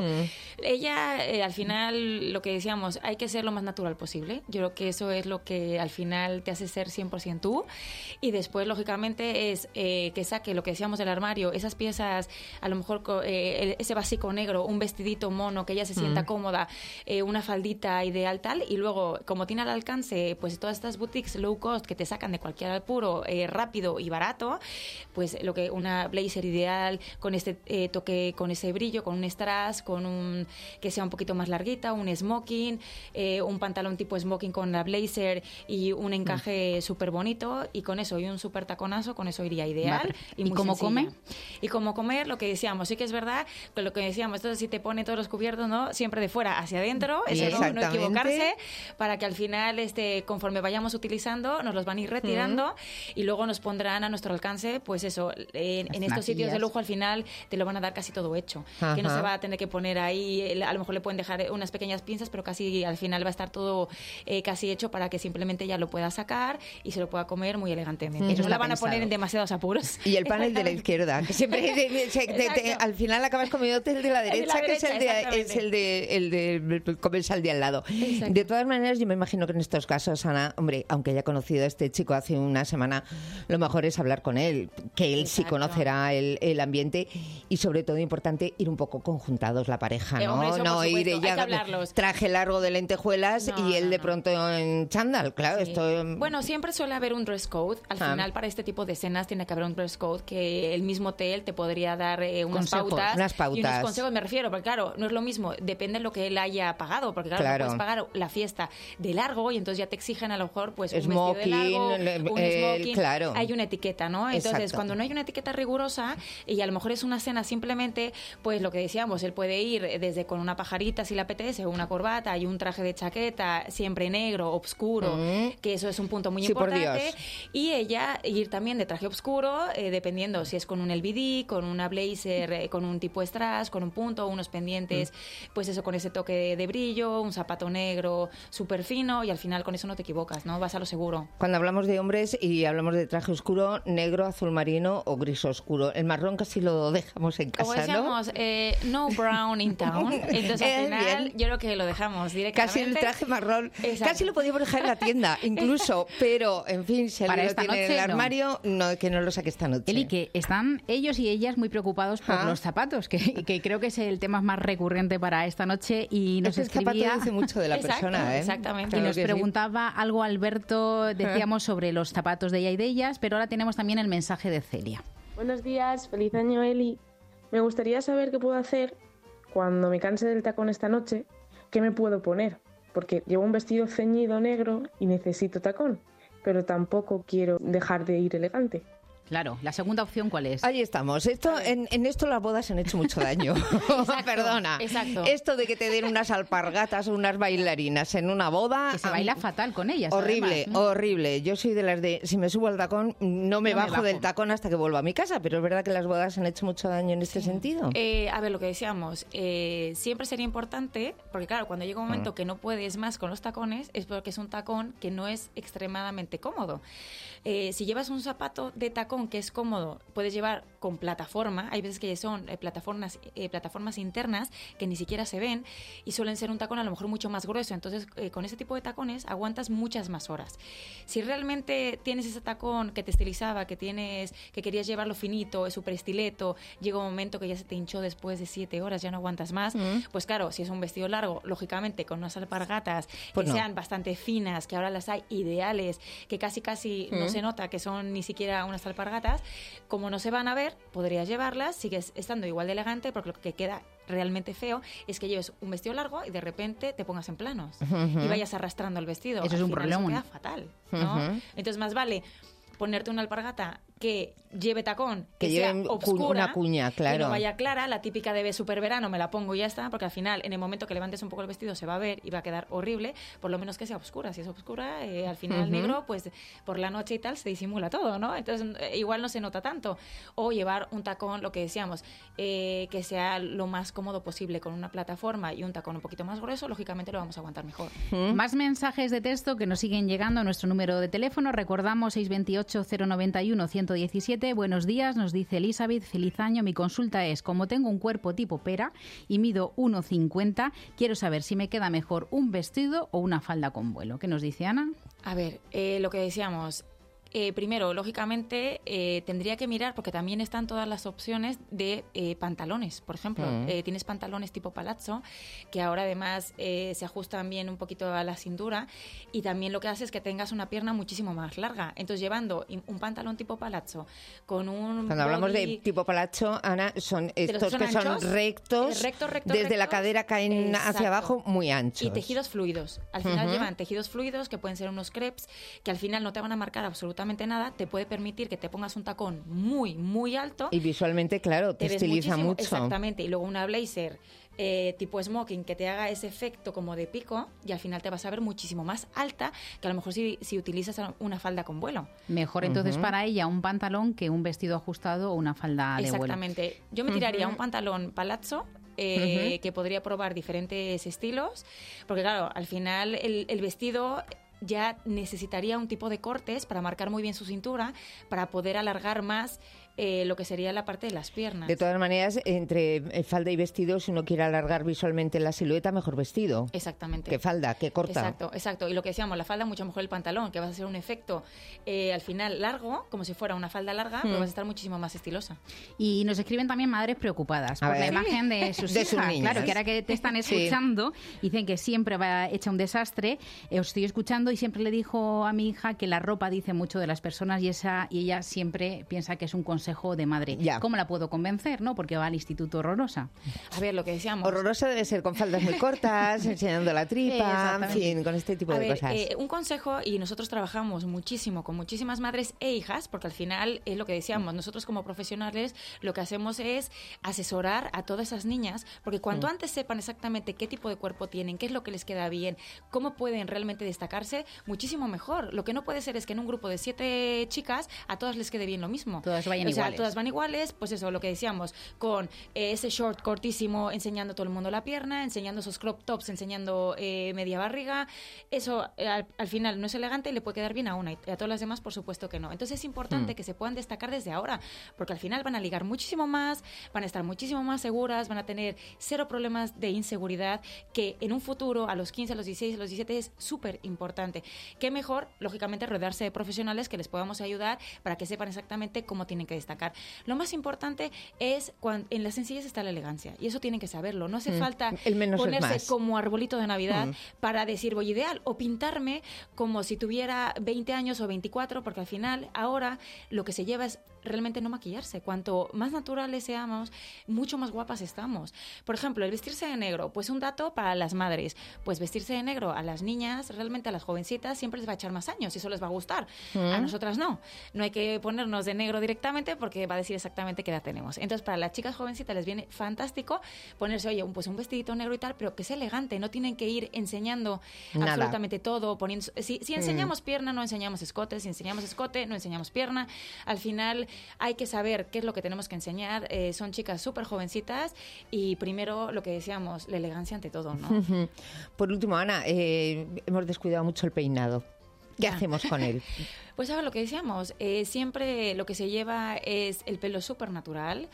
ella, al final lo que decíamos, hay que ser lo más natural posible. Yo creo que eso es lo que al final te hace ser 100% tú, y después lógicamente es que saque lo que decíamos del armario, esas piezas, a lo mejor ese básico negro, un vestidito mono, que ella se sienta cómoda, una faldita ideal tal, y luego como tiene al alcance pues todas estas boutiques low cost que te sacan de cualquier apuro rápido y barato, pues lo que una blazer ideal con este toque, con ese brillo, con un strass, con un que sea un poquito más larguita, un smoking, un pantalón tipo smoking con la blazer y un encaje súper bonito, y con eso y un súper taconazo, con eso iría ideal. ¿Y cómo come? Y como comer, lo que decíamos, sí que es verdad que lo que decíamos, entonces si te pone todos los cubiertos, ¿no? Siempre de fuera hacia adentro, eso no equivocarse, para que al final conforme vayamos utilizando nos los van a ir retirando y luego nos pondrán a nuestro alcance, pues eso, en estos sitios de lujo al final te lo van a dar casi todo hecho, que no se va a tener que poner ahí, a lo mejor le pueden dejar unas pequeñas pinzas, pero casi al final va a estar todo casi hecho para que simplemente ya lo pueda sacar y se lo pueda comer muy elegantemente. No la van a poner en demasiados apuros. Y el panel de la izquierda, que siempre al final acabas comiéndote el de la derecha, que es el de comer sal de al lado. Exacto. De todas maneras, yo me imagino que en estos casos, Ana, hombre, aunque haya conocido a este chico hace una semana, lo mejor es hablar con él, que él sí conocerá el ambiente y, sobre todo, importante, ir un poco conjuntados la pareja, ¿no? Hombre, eso, no por ir supuesto, ella traje largo de lentejuelas y él de pronto en chándal, claro. Sí. Esto... Bueno, siempre suele haber un dress code. Al final, para este tipo de cenas tiene que haber un dress code que el mismo hotel te podría dar unas pautas. Y unos consejos, me refiero, porque claro, no es lo mismo, depende de lo que él haya pagado, porque claro, no puedes pagar la fiesta de largo y entonces ya te exigen a lo mejor pues un smoking, vestido de largo, un smoking, claro. Hay una etiqueta, ¿no? Entonces, Exacto. cuando no hay una etiqueta rigurosa y a lo mejor es una cena simplemente, pues lo que decíamos, él puede ir desde con una pajarita si le apetece, o una corbata y un traje de chaqueta, siempre negro, oscuro, que eso es un punto muy importante. Y ella ir también de traje oscuro, dependiendo si es con un LBD, con una blazer, con un tipo strass, con un punto, unos pendientes, pues eso, con ese toque de brillo, un zapato negro súper fino, y al final con eso no te equivocas, ¿no? Vas a lo seguro. Cuando hablamos de hombres y hablamos de traje oscuro, negro, azul marino o gris oscuro, el marrón casi lo dejamos en casa, como decíamos, no brown in town. Entonces al final yo creo que lo dejamos directamente. Casi el traje marrón, casi lo podíamos dejar en la tienda incluso, pero en fin, si alguien lo tiene en el armario, no, que no lo saque esta noche. Eli, que están ellos y ellas muy preocupados por los zapatos, que creo que es el tema más recurrente para esta noche, y nos escribía... El zapato dice mucho de la persona, ¿eh? Exactamente. Y nos preguntaba algo Alberto, decíamos sobre los zapatos de ella y de ellas, pero ahora tenemos también el mensaje de Celia. Buenos días, feliz año, Eli. Me gustaría saber qué puedo hacer cuando me canse del tacón esta noche. ¿Qué me puedo poner? Porque llevo un vestido ceñido negro y necesito tacón, pero tampoco quiero dejar de ir elegante. Claro, la segunda opción, ¿cuál es? Ahí estamos. En esto las bodas han hecho mucho daño. Perdona. Exacto. Esto de que te den unas alpargatas o unas bailarinas en una boda... Que se baila fatal con ellas. Horrible, además. Horrible. Yo soy de las de, si me subo al tacón, no me bajo del tacón hasta que vuelva a mi casa. Pero es verdad que las bodas han hecho mucho daño en este sentido. A ver, lo que decíamos, siempre sería importante, porque claro, cuando llega un momento que no puedes más con los tacones, es porque es un tacón que no es extremadamente cómodo. Si llevas un zapato de tacón que es cómodo, puedes llevar con plataforma. Hay veces que son plataformas internas que ni siquiera se ven y suelen ser un tacón a lo mejor mucho más grueso. Entonces, con ese tipo de tacones aguantas muchas más horas. Si realmente tienes ese tacón que te estilizaba, que querías llevarlo finito, es súper estileto, llega un momento que ya se te hinchó después de 7 horas, ya no aguantas más, pues claro, si es un vestido largo, lógicamente con unas alpargatas que sean bastante finas, que ahora las hay ideales, que casi no se nota que son ni siquiera unas alpargatas, como no se van a ver, podrías llevarlas, sigues estando igual de elegante, porque lo que queda realmente feo es que lleves un vestido largo y de repente te pongas en planos y vayas arrastrando el vestido. Eso es un problema. Eso queda fatal, ¿no? Entonces más vale ponerte una alpargata que lleve tacón, que sea obscura, una cuña, claro, que no vaya clara, la típica de súper verano, me la pongo y ya está, porque al final, en el momento que levantes un poco el vestido se va a ver y va a quedar horrible, por lo menos que sea oscura. Si es oscura, al final negro, pues por la noche y tal se disimula todo, ¿no? Entonces igual no se nota tanto. O llevar un tacón, lo que decíamos, que sea lo más cómodo posible, con una plataforma y un tacón un poquito más grueso, lógicamente lo vamos a aguantar mejor. Más mensajes de texto que nos siguen llegando a nuestro número de teléfono. Recordamos 628 091 117. Buenos días, nos dice Elizabeth, feliz año. Mi consulta es, como tengo un cuerpo tipo pera y mido 1,50, quiero saber si me queda mejor un vestido o una falda con vuelo. ¿Qué nos dice Ana? A ver, lo que decíamos... primero, lógicamente, tendría que mirar, porque también están todas las opciones de pantalones. Por ejemplo, tienes pantalones tipo palazzo, que ahora además se ajustan bien un poquito a la cintura, y también lo que hace es que tengas una pierna muchísimo más larga. Entonces, llevando un pantalón tipo palazzo con un Cuando hablamos de tipo palazzo, Ana, son estos que son rectos, desde la cadera caen hacia abajo, muy anchos. Y tejidos fluidos. Al final llevan tejidos fluidos, que pueden ser unos crepes, que al final no te van a marcar absolutamente nada, te puede permitir que te pongas un tacón muy, muy alto. Y visualmente, claro, te estiliza mucho. Exactamente. Y luego una blazer tipo smoking que te haga ese efecto como de pico, y al final te vas a ver muchísimo más alta que a lo mejor si utilizas una falda con vuelo. Mejor entonces para ella un pantalón que un vestido ajustado o una falda de vuelo. Exactamente. Yo me tiraría un pantalón palazzo, que podría probar diferentes estilos, porque claro, al final el vestido ya necesitaría un tipo de cortes para marcar muy bien su cintura, para poder alargar más lo que sería la parte de las piernas. De todas maneras, entre falda y vestido, si uno quiere alargar visualmente la silueta, mejor vestido. Exactamente. Que falda, que corta. Exacto. Y lo que decíamos, la falda mucho mejor el pantalón, que vas a hacer un efecto al final largo, como si fuera una falda larga, pero vas a estar muchísimo más estilosa. Y nos escriben también madres preocupadas por la imagen de sus hijas. Claro, que ahora que te están escuchando, dicen que siempre va hecha un desastre. Os estoy escuchando y siempre le dijo a mi hija que la ropa dice mucho de las personas y ella siempre piensa que es un consejo de madre. ¿Cómo la puedo convencer, no? Porque va al instituto horrorosa. A ver, lo que decíamos. Horrorosa debe ser con faldas muy cortas, enseñando la tripa, en fin, con este tipo de cosas. Un consejo, y nosotros trabajamos muchísimo con muchísimas madres e hijas, porque al final es lo que decíamos, nosotros como profesionales lo que hacemos es asesorar a todas esas niñas, porque cuanto antes sepan exactamente qué tipo de cuerpo tienen, qué es lo que les queda bien, cómo pueden realmente destacarse, muchísimo mejor. Lo que no puede ser es que en un grupo de 7 chicas a todas les quede bien lo mismo. Todas vayan iguales. Todas van iguales, pues eso, lo que decíamos, con ese short cortísimo enseñando a todo el mundo la pierna, enseñando esos crop tops, enseñando media barriga, eso al final no es elegante y le puede quedar bien a una y a todas las demás por supuesto que no. Entonces es importante que se puedan destacar desde ahora, porque al final van a ligar muchísimo más, van a estar muchísimo más seguras, van a tener cero problemas de inseguridad, que en un futuro, a los 15, a los 16, a los 17 es súper importante. Qué mejor, lógicamente, rodearse de profesionales que les podamos ayudar para que sepan exactamente cómo tienen que destacar. Lo más importante es en la sencillez está la elegancia, y eso tienen que saberlo. No hace falta ponerse como arbolito de Navidad para decir voy ideal, o pintarme como si tuviera 20 años o 24, porque al final ahora lo que se lleva es realmente no maquillarse. Cuanto más naturales seamos, mucho más guapas estamos. Por ejemplo, el vestirse de negro, pues un dato para las madres, pues vestirse de negro a las niñas, realmente a las jovencitas siempre les va a echar más años y eso les va a gustar. A nosotras no hay que ponernos de negro directamente porque va a decir exactamente qué edad tenemos. Entonces para las chicas jovencitas les viene fantástico ponerse, oye, pues un vestidito negro y tal, pero que sea elegante, no tienen que ir enseñando absolutamente todo, poniendo, si enseñamos pierna, no enseñamos escote, si enseñamos escote, no enseñamos pierna. Al final hay que saber qué es lo que tenemos que enseñar. Son chicas súper jovencitas y primero lo que decíamos, la elegancia ante todo, ¿no? Por último, Ana, hemos descuidado mucho el peinado. ¿Qué hacemos con él? Pues ahora lo que decíamos, siempre lo que se lleva es el pelo súper natural,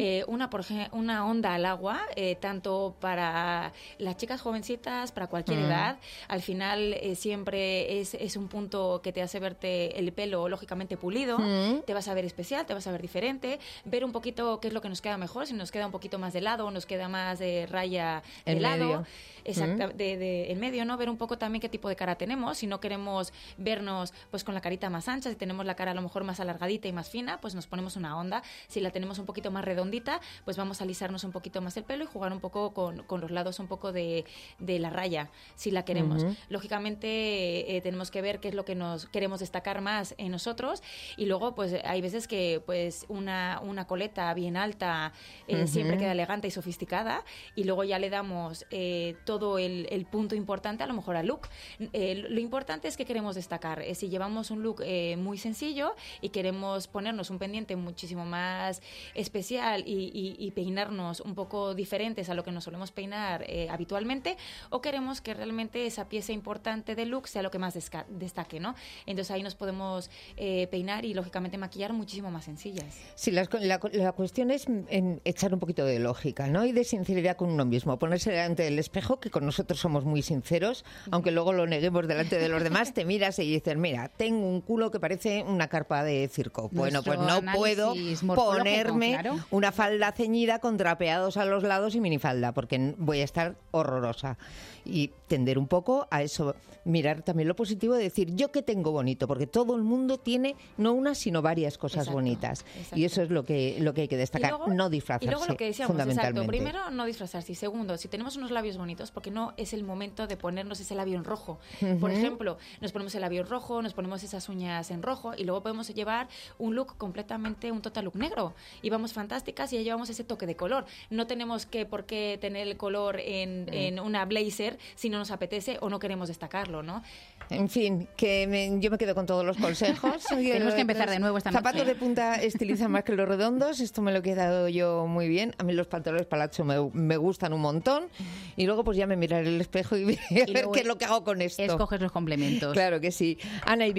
una onda al agua, tanto para las chicas jovencitas, para cualquier edad. Al final siempre es un punto que te hace verte el pelo lógicamente pulido, te vas a ver especial, te vas a ver diferente, ver un poquito qué es lo que nos queda mejor, si nos queda un poquito más de lado, nos queda más de raya de lado. Exacto, en medio, ¿no? Ver un poco también qué tipo de cara tenemos, si no queremos vernos pues con la carita más ancha, si tenemos la cara a lo mejor más alargadita y más fina, pues nos ponemos una onda, si la tenemos un poquito más redondita, pues vamos a alisarnos un poquito más el pelo y jugar un poco con los lados un poco de la raya, si la queremos. Lógicamente tenemos que ver qué es lo que nos queremos destacar más en nosotros, y luego pues hay veces que pues una coleta bien alta siempre queda elegante y sofisticada, y luego ya le damos todo el punto importante a lo mejor al look. Lo importante es que queremos destacar. Si llevamos un look muy sencillo y queremos ponernos un pendiente muchísimo más especial y peinarnos un poco diferentes a lo que nos solemos peinar habitualmente, o queremos que realmente esa pieza importante del look sea lo que más destaque, ¿no? Entonces ahí nos podemos peinar y lógicamente maquillar muchísimo más sencillas. Sí, la cuestión es echar un poquito de lógica, ¿no? Y de sinceridad con uno mismo, ponerse delante del espejo, que con nosotros somos muy sinceros, aunque luego lo neguemos delante de los demás, te miras y dices, mira, tengo un culo que parece una carpa de circo. Bueno, pues no puedo ponerme una falda ceñida con drapeados a los lados y minifalda, porque voy a estar horrorosa. Y tender un poco a eso, mirar también lo positivo de decir, yo qué tengo bonito, porque todo el mundo tiene no una, sino varias cosas bonitas. Y eso es lo que hay que destacar, luego, no disfrazarse. Y luego lo que decíamos, fundamentalmente. Primero, no disfrazarse. Y segundo, si tenemos unos labios bonitos, porque no es el momento de ponernos ese labio en rojo. Por ejemplo, nos ponemos el labio en rojo, nos ponemos esas uñas en rojo, y luego podemos llevar un look completamente, un total look negro. Y vamos fantásticas y ya llevamos ese toque de color. No tenemos por qué tener el color en una blazer si no nos apetece o no queremos destacarlo, ¿no? En fin, yo me quedo con todos los consejos. Tenemos que empezar de nuevo esta noche. Zapatos de punta estilizan más que los redondos, esto me lo he quedado yo muy bien. A mí los pantalones palacho me gustan un montón, y luego pues ya me miraré el espejo y ver qué es lo que hago con esto. Escoges los complementos. Claro que sí. Ana Iriberri,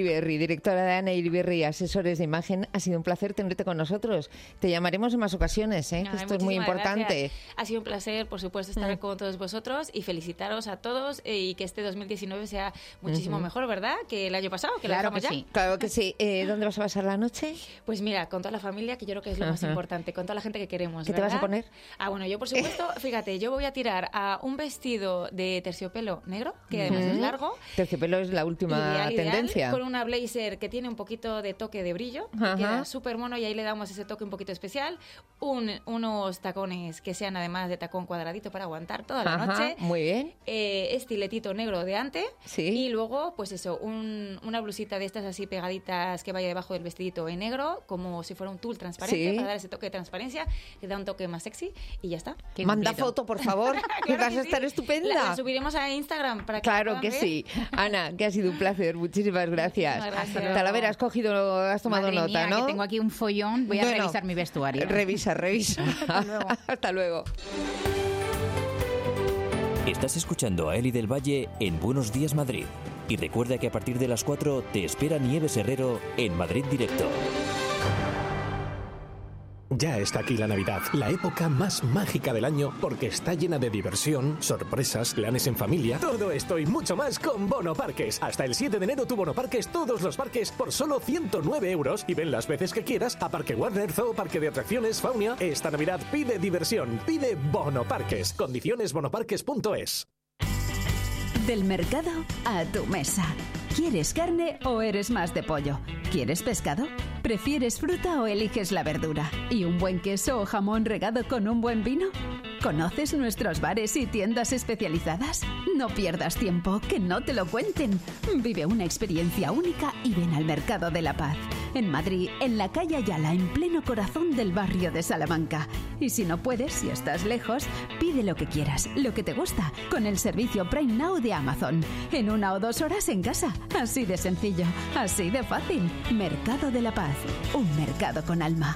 directora de Ana Iriberri, asesores de imagen, ha sido un placer tenerte con nosotros. Te llamaremos en más ocasiones, que esto es muy importante. Gracias. Ha sido un placer, por supuesto, estar con todos vosotros y felicitaros a todos y que este 2019 sea muchísimo mejor, ¿verdad? Que el año pasado, que claro lo que ya. Sí. Claro que sí. ¿Dónde vas a pasar la noche? Pues mira, con toda la familia, que yo creo que es lo más importante, con toda la gente que queremos. ¿Qué ¿verdad? te vas a poner? Bueno, yo por supuesto, fíjate, yo voy a tirar a un vestido de terciopelo negro, que además es largo. Terciopelo es la última tendencia. Con una blazer que tiene un poquito de toque de brillo, que queda súper mono y ahí le damos ese toque un poquito especial. Unos tacones que sean además de tacón cuadradito para aguantar toda la noche. Muy bien. Estiletito negro de ante. Sí. Y luego, pues eso, una blusita de estas así pegaditas que vaya debajo del vestidito en negro, como si fuera un tul transparente, para dar ese toque de transparencia, que da un toque más sexy y ya está. Manda foto, por favor, que vas a estar estupenda. La subiremos a Instagram para que claro que ver. Sí. Ana, que ha sido un placer. Muchísimas gracias. Talavera, has tomado Madre nota, mía, ¿no? Que tengo aquí un follón. Voy a revisar mi vestuario. Revisa. Hasta luego. Hasta luego. Estás escuchando a Eli del Valle en Buenos Días Madrid. Y recuerda que a partir de las 4 te espera Nieves Herrero en Madrid Directo. Ya está aquí la Navidad, la época más mágica del año porque está llena de diversión, sorpresas, planes en familia. Todo esto y mucho más con Bono Parques. Hasta el 7 de enero tu Bono Parques, todos los parques por solo 109 euros y ven las veces que quieras a Parque Warner, Zoo, Parque de Atracciones, Faunia. Esta Navidad pide diversión, pide Bono Parques. Condiciones bonoparques.es. Del mercado a tu mesa. ¿Quieres carne o eres más de pollo? ¿Quieres pescado? ¿Prefieres fruta o eliges la verdura? ¿Y un buen queso o jamón regado con un buen vino? ¿Conoces nuestros bares y tiendas especializadas? No pierdas tiempo, que no te lo cuenten. Vive una experiencia única y ven al Mercado de la Paz. En Madrid, en la calle Ayala, en pleno corazón del barrio de Salamanca. Y si no puedes, si estás lejos, pide lo que quieras, lo que te gusta, con el servicio Prime Now de Amazon. En 1 o 2 horas en casa. Así de sencillo, así de fácil. Mercado de la Paz, un mercado con alma.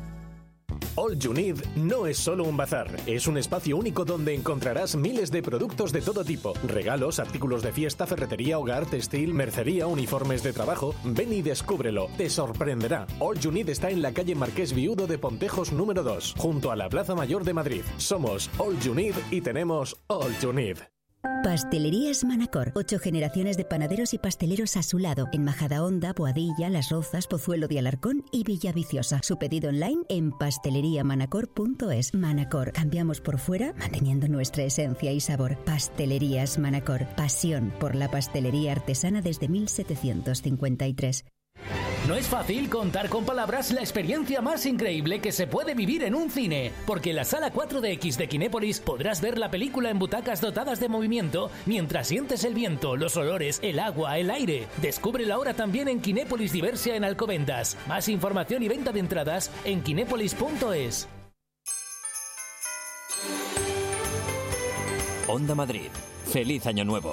All You Need no es solo un bazar, es un espacio único donde encontrarás miles de productos de todo tipo. Regalos, artículos de fiesta, ferretería, hogar, textil, mercería, uniformes de trabajo. Ven y descúbrelo, te sorprenderá. All You Need está en la calle Marqués Viudo de Pontejos número 2, junto a la Plaza Mayor de Madrid. Somos All You Need y tenemos All You Need. Pastelerías Manacor. 8 generaciones de panaderos y pasteleros a su lado. En Majadahonda, Boadilla, Las Rozas, Pozuelo de Alarcón y Villaviciosa. Su pedido online en pasteleriamanacor.es. Manacor. Cambiamos por fuera, manteniendo nuestra esencia y sabor. Pastelerías Manacor. Pasión por la pastelería artesana desde 1753. No es fácil contar con palabras la experiencia más increíble que se puede vivir en un cine, porque en la Sala 4DX de Kinépolis podrás ver la película en butacas dotadas de movimiento mientras sientes el viento, los olores, el agua, el aire. Descúbrelo ahora también en Kinépolis Diversia en Alcobendas. Más información y venta de entradas en kinépolis.es. Onda Madrid. Feliz Año Nuevo.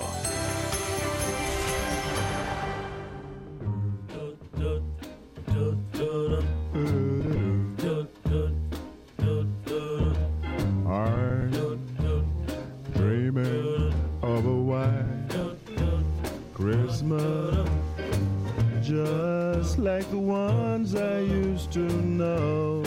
Dreaming of a white Christmas, just like the ones I used to know,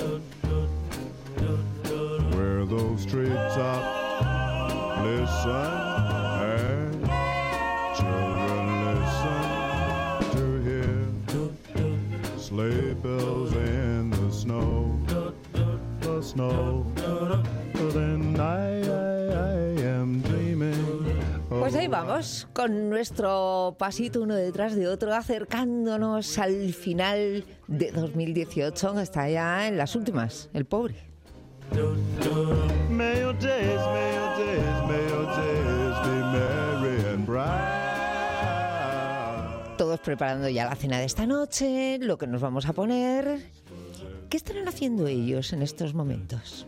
where those treetops listen and children listen to hear sleigh bells in the snow, then I am dreaming. Pues ahí vamos, con nuestro pasito uno detrás de otro, acercándonos al final de 2018, que está ya en las últimas, el pobre. May your days be merry and bright. Todos preparando ya la cena de esta noche, lo que nos vamos a poner. ¿Qué estarán haciendo ellos en estos momentos?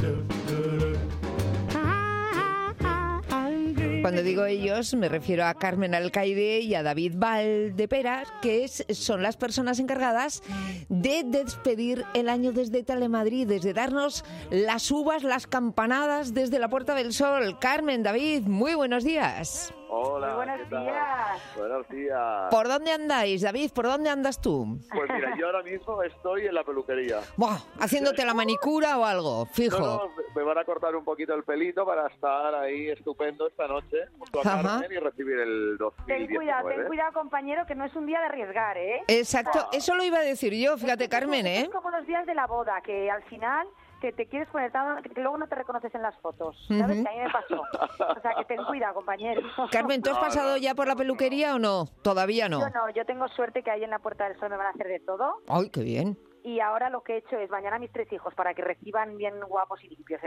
Cuando digo ellos, me refiero a Carmen Alcaide y a David Valdeperas, que son las personas encargadas de despedir el año desde Telemadrid, desde darnos las uvas, las campanadas desde la Puerta del Sol. Carmen, David, muy buenos días. Hola, muy buenos ¿qué tal? días. Buenos días. ¿Por dónde andáis, David? ¿Por dónde andas tú? Pues mira, yo ahora mismo estoy en la peluquería. Buah, ¿haciéndote la manicura o algo? Fijo. No, me van a cortar un poquito el pelito para estar ahí estupendo esta noche junto a Carmen y recibir el 2019. Ten cuidado, compañero, que no es un día de arriesgar, ¿eh? Exacto, eso lo iba a decir yo, fíjate, Carmen, ¿eh? Es como los días de la boda, que al final que te quieres conectar, que luego no te reconoces en las fotos, ¿sabes? Que a mí me pasó. O sea, que ten cuidado, compañero. Carmen, ¿tú has pasado ya por la peluquería o no? Todavía no. Yo tengo suerte que ahí en la Puerta del Sol me van a hacer de todo. ¡Ay, qué bien! Y ahora lo que he hecho es bañar a mis 3 hijos para que reciban bien guapos y limpios.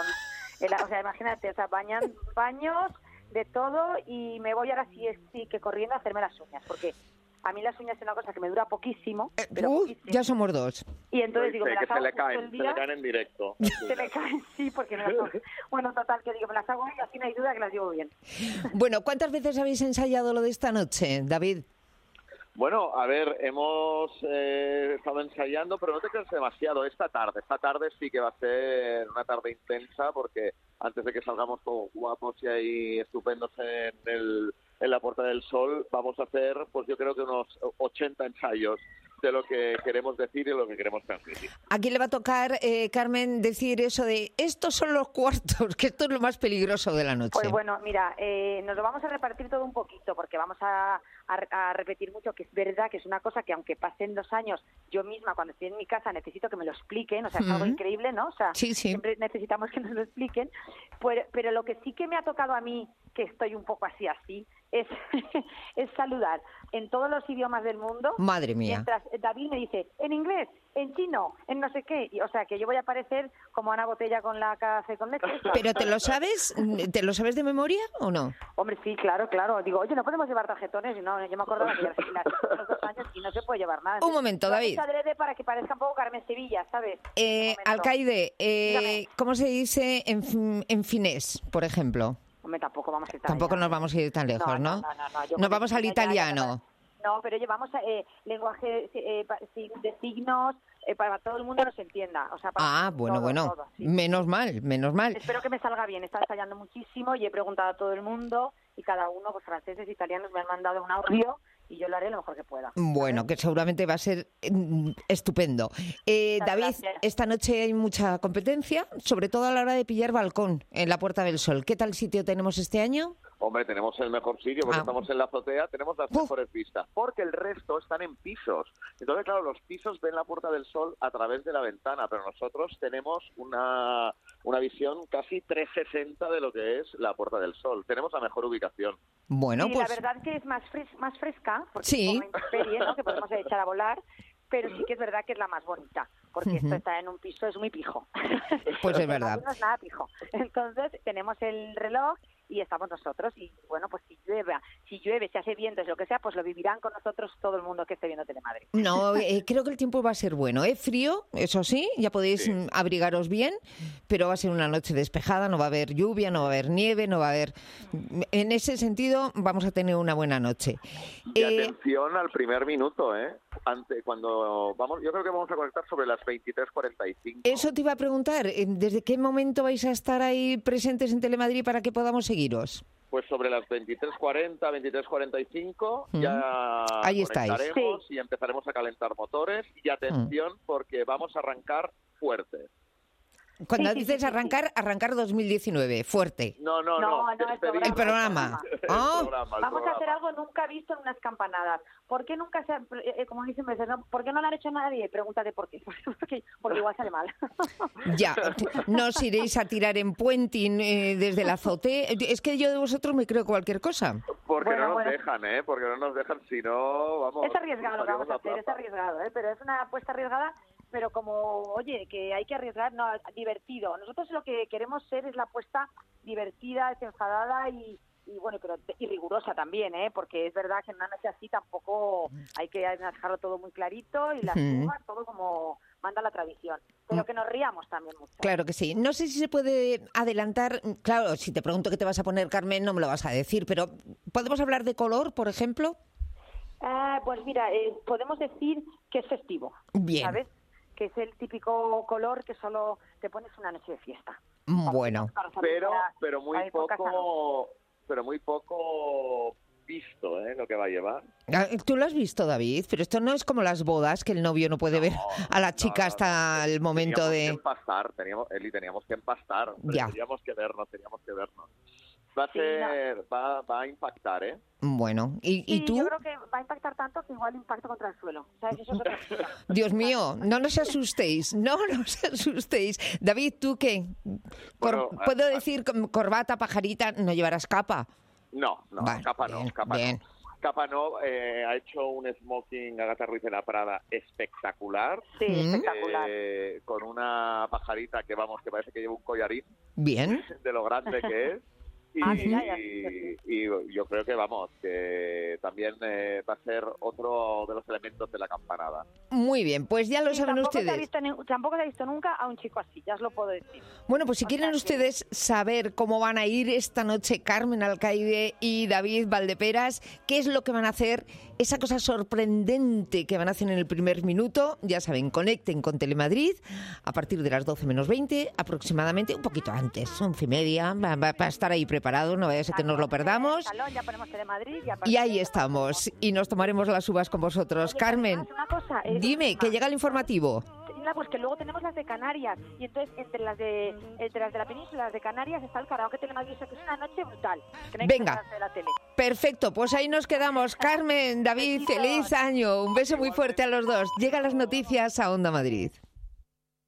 O sea, imagínate, o sea, baños de todo y me voy ahora sí que corriendo a hacerme las uñas, porque a mí las uñas es una cosa que me dura poquísimo. Poquísimo. Ya somos dos. Y entonces digo, me las hago se le caen en directo. Se me caen, sí, porque me las hago. Bueno, total, que digo, me las hago y así no hay duda que las llevo bien. Bueno, ¿cuántas veces habéis ensayado lo de esta noche, David? Bueno, a ver, hemos estado ensayando, pero no te creas demasiado. Esta tarde sí que va a ser una tarde intensa, porque antes de que salgamos todos guapos y ahí estupendos en la Puerta del Sol, vamos a hacer, pues yo creo que unos 80 ensayos de lo que queremos decir y lo que queremos transmitir. ¿A quién le va a tocar, Carmen, decir eso de estos son los cuartos, que esto es lo más peligroso de la noche? Pues bueno, mira, nos lo vamos a repartir todo un poquito, porque vamos a repetir mucho que es verdad que es una cosa que aunque pasen 2 años, yo misma cuando estoy en mi casa necesito que me lo expliquen, o sea, es algo increíble, ¿no? O sea, siempre necesitamos que nos lo expliquen, pero lo que sí que me ha tocado a mí, que estoy un poco así, es saludar en todos los idiomas del mundo. Madre mía. Mientras David me dice, en inglés, en chino, en no sé qué. O sea, que yo voy a parecer como Ana Botella con la café con leche. ¿Pero te lo sabes de memoria o no? Hombre, sí, claro. Digo, oye, no podemos llevar tarjetones. Y no, yo me acordaba que hace los 2 años y no se puede llevar nada. Un momento, David. Para que parezca un poco Carmen Sevilla, ¿sabes? Alcaide, ¿cómo se dice en finés, por ejemplo? Hombre, tampoco vamos a ir Tampoco nos vamos a ir tan lejos, ¿no? Nos vamos al italiano. No, pero llevamos lenguaje de signos para que todo el mundo nos entienda. O sea, bueno. Todo, sí. Menos mal. Espero que me salga bien. He estado ensayando muchísimo y he preguntado a todo el mundo y cada uno, pues franceses, italianos, me han mandado un audio y yo lo haré lo mejor que pueda. Bueno, que seguramente va a ser estupendo. David, gracias. Esta noche hay mucha competencia, sobre todo a la hora de pillar balcón en la Puerta del Sol. ¿Qué tal sitio tenemos este año? Hombre, tenemos el mejor sitio porque estamos en la azotea, tenemos las mejores vistas, porque el resto están en pisos. Entonces, claro, los pisos ven la Puerta del Sol a través de la ventana, pero nosotros tenemos una visión casi 360 de lo que es la Puerta del Sol. Tenemos la mejor ubicación. Bueno, pues la verdad que es más fresca, porque es como una intemperie, ¿no? Que podemos echar a volar. Pero sí que es verdad que es la más bonita, porque esto está en un piso, es muy pijo. Pues es verdad. No es nada pijo. Entonces tenemos el reloj y estamos nosotros y bueno, pues si llueve, si hace viento, es lo que sea, pues lo vivirán con nosotros todo el mundo que esté viendo Telemadrid. No, creo que el tiempo va a ser bueno, frío, eso sí, ya podéis abrigaros bien, pero va a ser una noche despejada, no va a haber lluvia, no va a haber nieve, no va a haber... En ese sentido vamos a tener una buena noche. Y atención al primer minuto, cuando vamos, yo creo que vamos a conectar sobre las 23:45. Eso te iba a preguntar, ¿desde qué momento vais a estar ahí presentes en Telemadrid para que podamos seguiros? Pues sobre las 23:40, 23:45 ya ahí conectaremos y empezaremos a calentar motores. Y atención, porque vamos a arrancar fuerte. Cuando dices arrancar 2019, fuerte. No, el programa. Vamos a hacer algo nunca visto en unas campanadas. ¿Por qué nunca como dicen veces, ¿por qué no lo han hecho nadie? Pregúntate por qué. Porque igual sale mal. Ya, no os iréis a tirar en puenting desde la azotea. Es que yo de vosotros me creo cualquier cosa. Porque no nos dejan, porque no nos dejan, si no, vamos... Es arriesgado lo que vamos a hacer, es arriesgado, pero es una apuesta arriesgada, pero como, oye, que hay que arriesgar, no, divertido. Nosotros lo que queremos ser es la apuesta divertida, desenfadada y bueno, pero y rigurosa también, porque es verdad que en una noche así tampoco hay que dejarlo todo muy clarito y las sumas, todo como manda la tradición. Pero que nos riamos también mucho. Claro que sí. No sé si se puede adelantar, claro, si te pregunto qué te vas a poner, Carmen, no me lo vas a decir, pero ¿podemos hablar de color, por ejemplo? Pues mira, podemos decir que es festivo, bien, ¿sabes? Que es el típico color que solo te pones una noche de fiesta. Bueno. Pero muy poco pero muy poco visto, lo que va a llevar. Tú lo has visto, David, pero esto no es como las bodas, que el novio no puede ver a la chica hasta el momento de... Teníamos que empastar, ya. Teníamos que vernos. Va a impactar, ¿eh? Bueno, ¿y tú? Yo creo que va a impactar tanto que igual impacto contra el suelo. ¿Sabes? Eso es otra cosa. Dios mío, no nos asustéis. David, ¿tú qué? ¿Puedo decir corbata, pajarita? ¿No llevarás capa? No, vale, capa bien, no, capa bien. no. Capa no, ha hecho un smoking Agatha Ruiz de la Prada espectacular. Sí, espectacular. Con una pajarita que parece que lleva un collarín. Bien. De lo grande que es. Y yo creo que también va a ser otro de los elementos de la campanada. Muy bien, pues ya lo saben ustedes. Tampoco se ha visto nunca a un chico así, ya os lo puedo decir. Bueno, pues si quieren ustedes saber cómo van a ir esta noche Carmen Alcaide y David Valdeperas, qué es lo que van a hacer, esa cosa sorprendente que van a hacer en el primer minuto, ya saben, conecten con Telemadrid a partir de las 12 menos 20, aproximadamente, un poquito antes, 11:30, va a estar ahí preparado, no vaya a ser que nos lo perdamos. Ya ponemos Telemadrid y ahí estamos, y nos tomaremos las uvas con vosotros. Oye, Carmen, una cosa, dime, que llega el informativo. Pues que luego tenemos las de Canarias, y entonces entre las de la península y las de Canarias está el karaoke Telemadrid, o sea que es una noche brutal. Venga, perfecto, pues ahí nos quedamos. Carmen, David, feliz año, un beso muy fuerte a los dos. Llegan las noticias a Onda Madrid.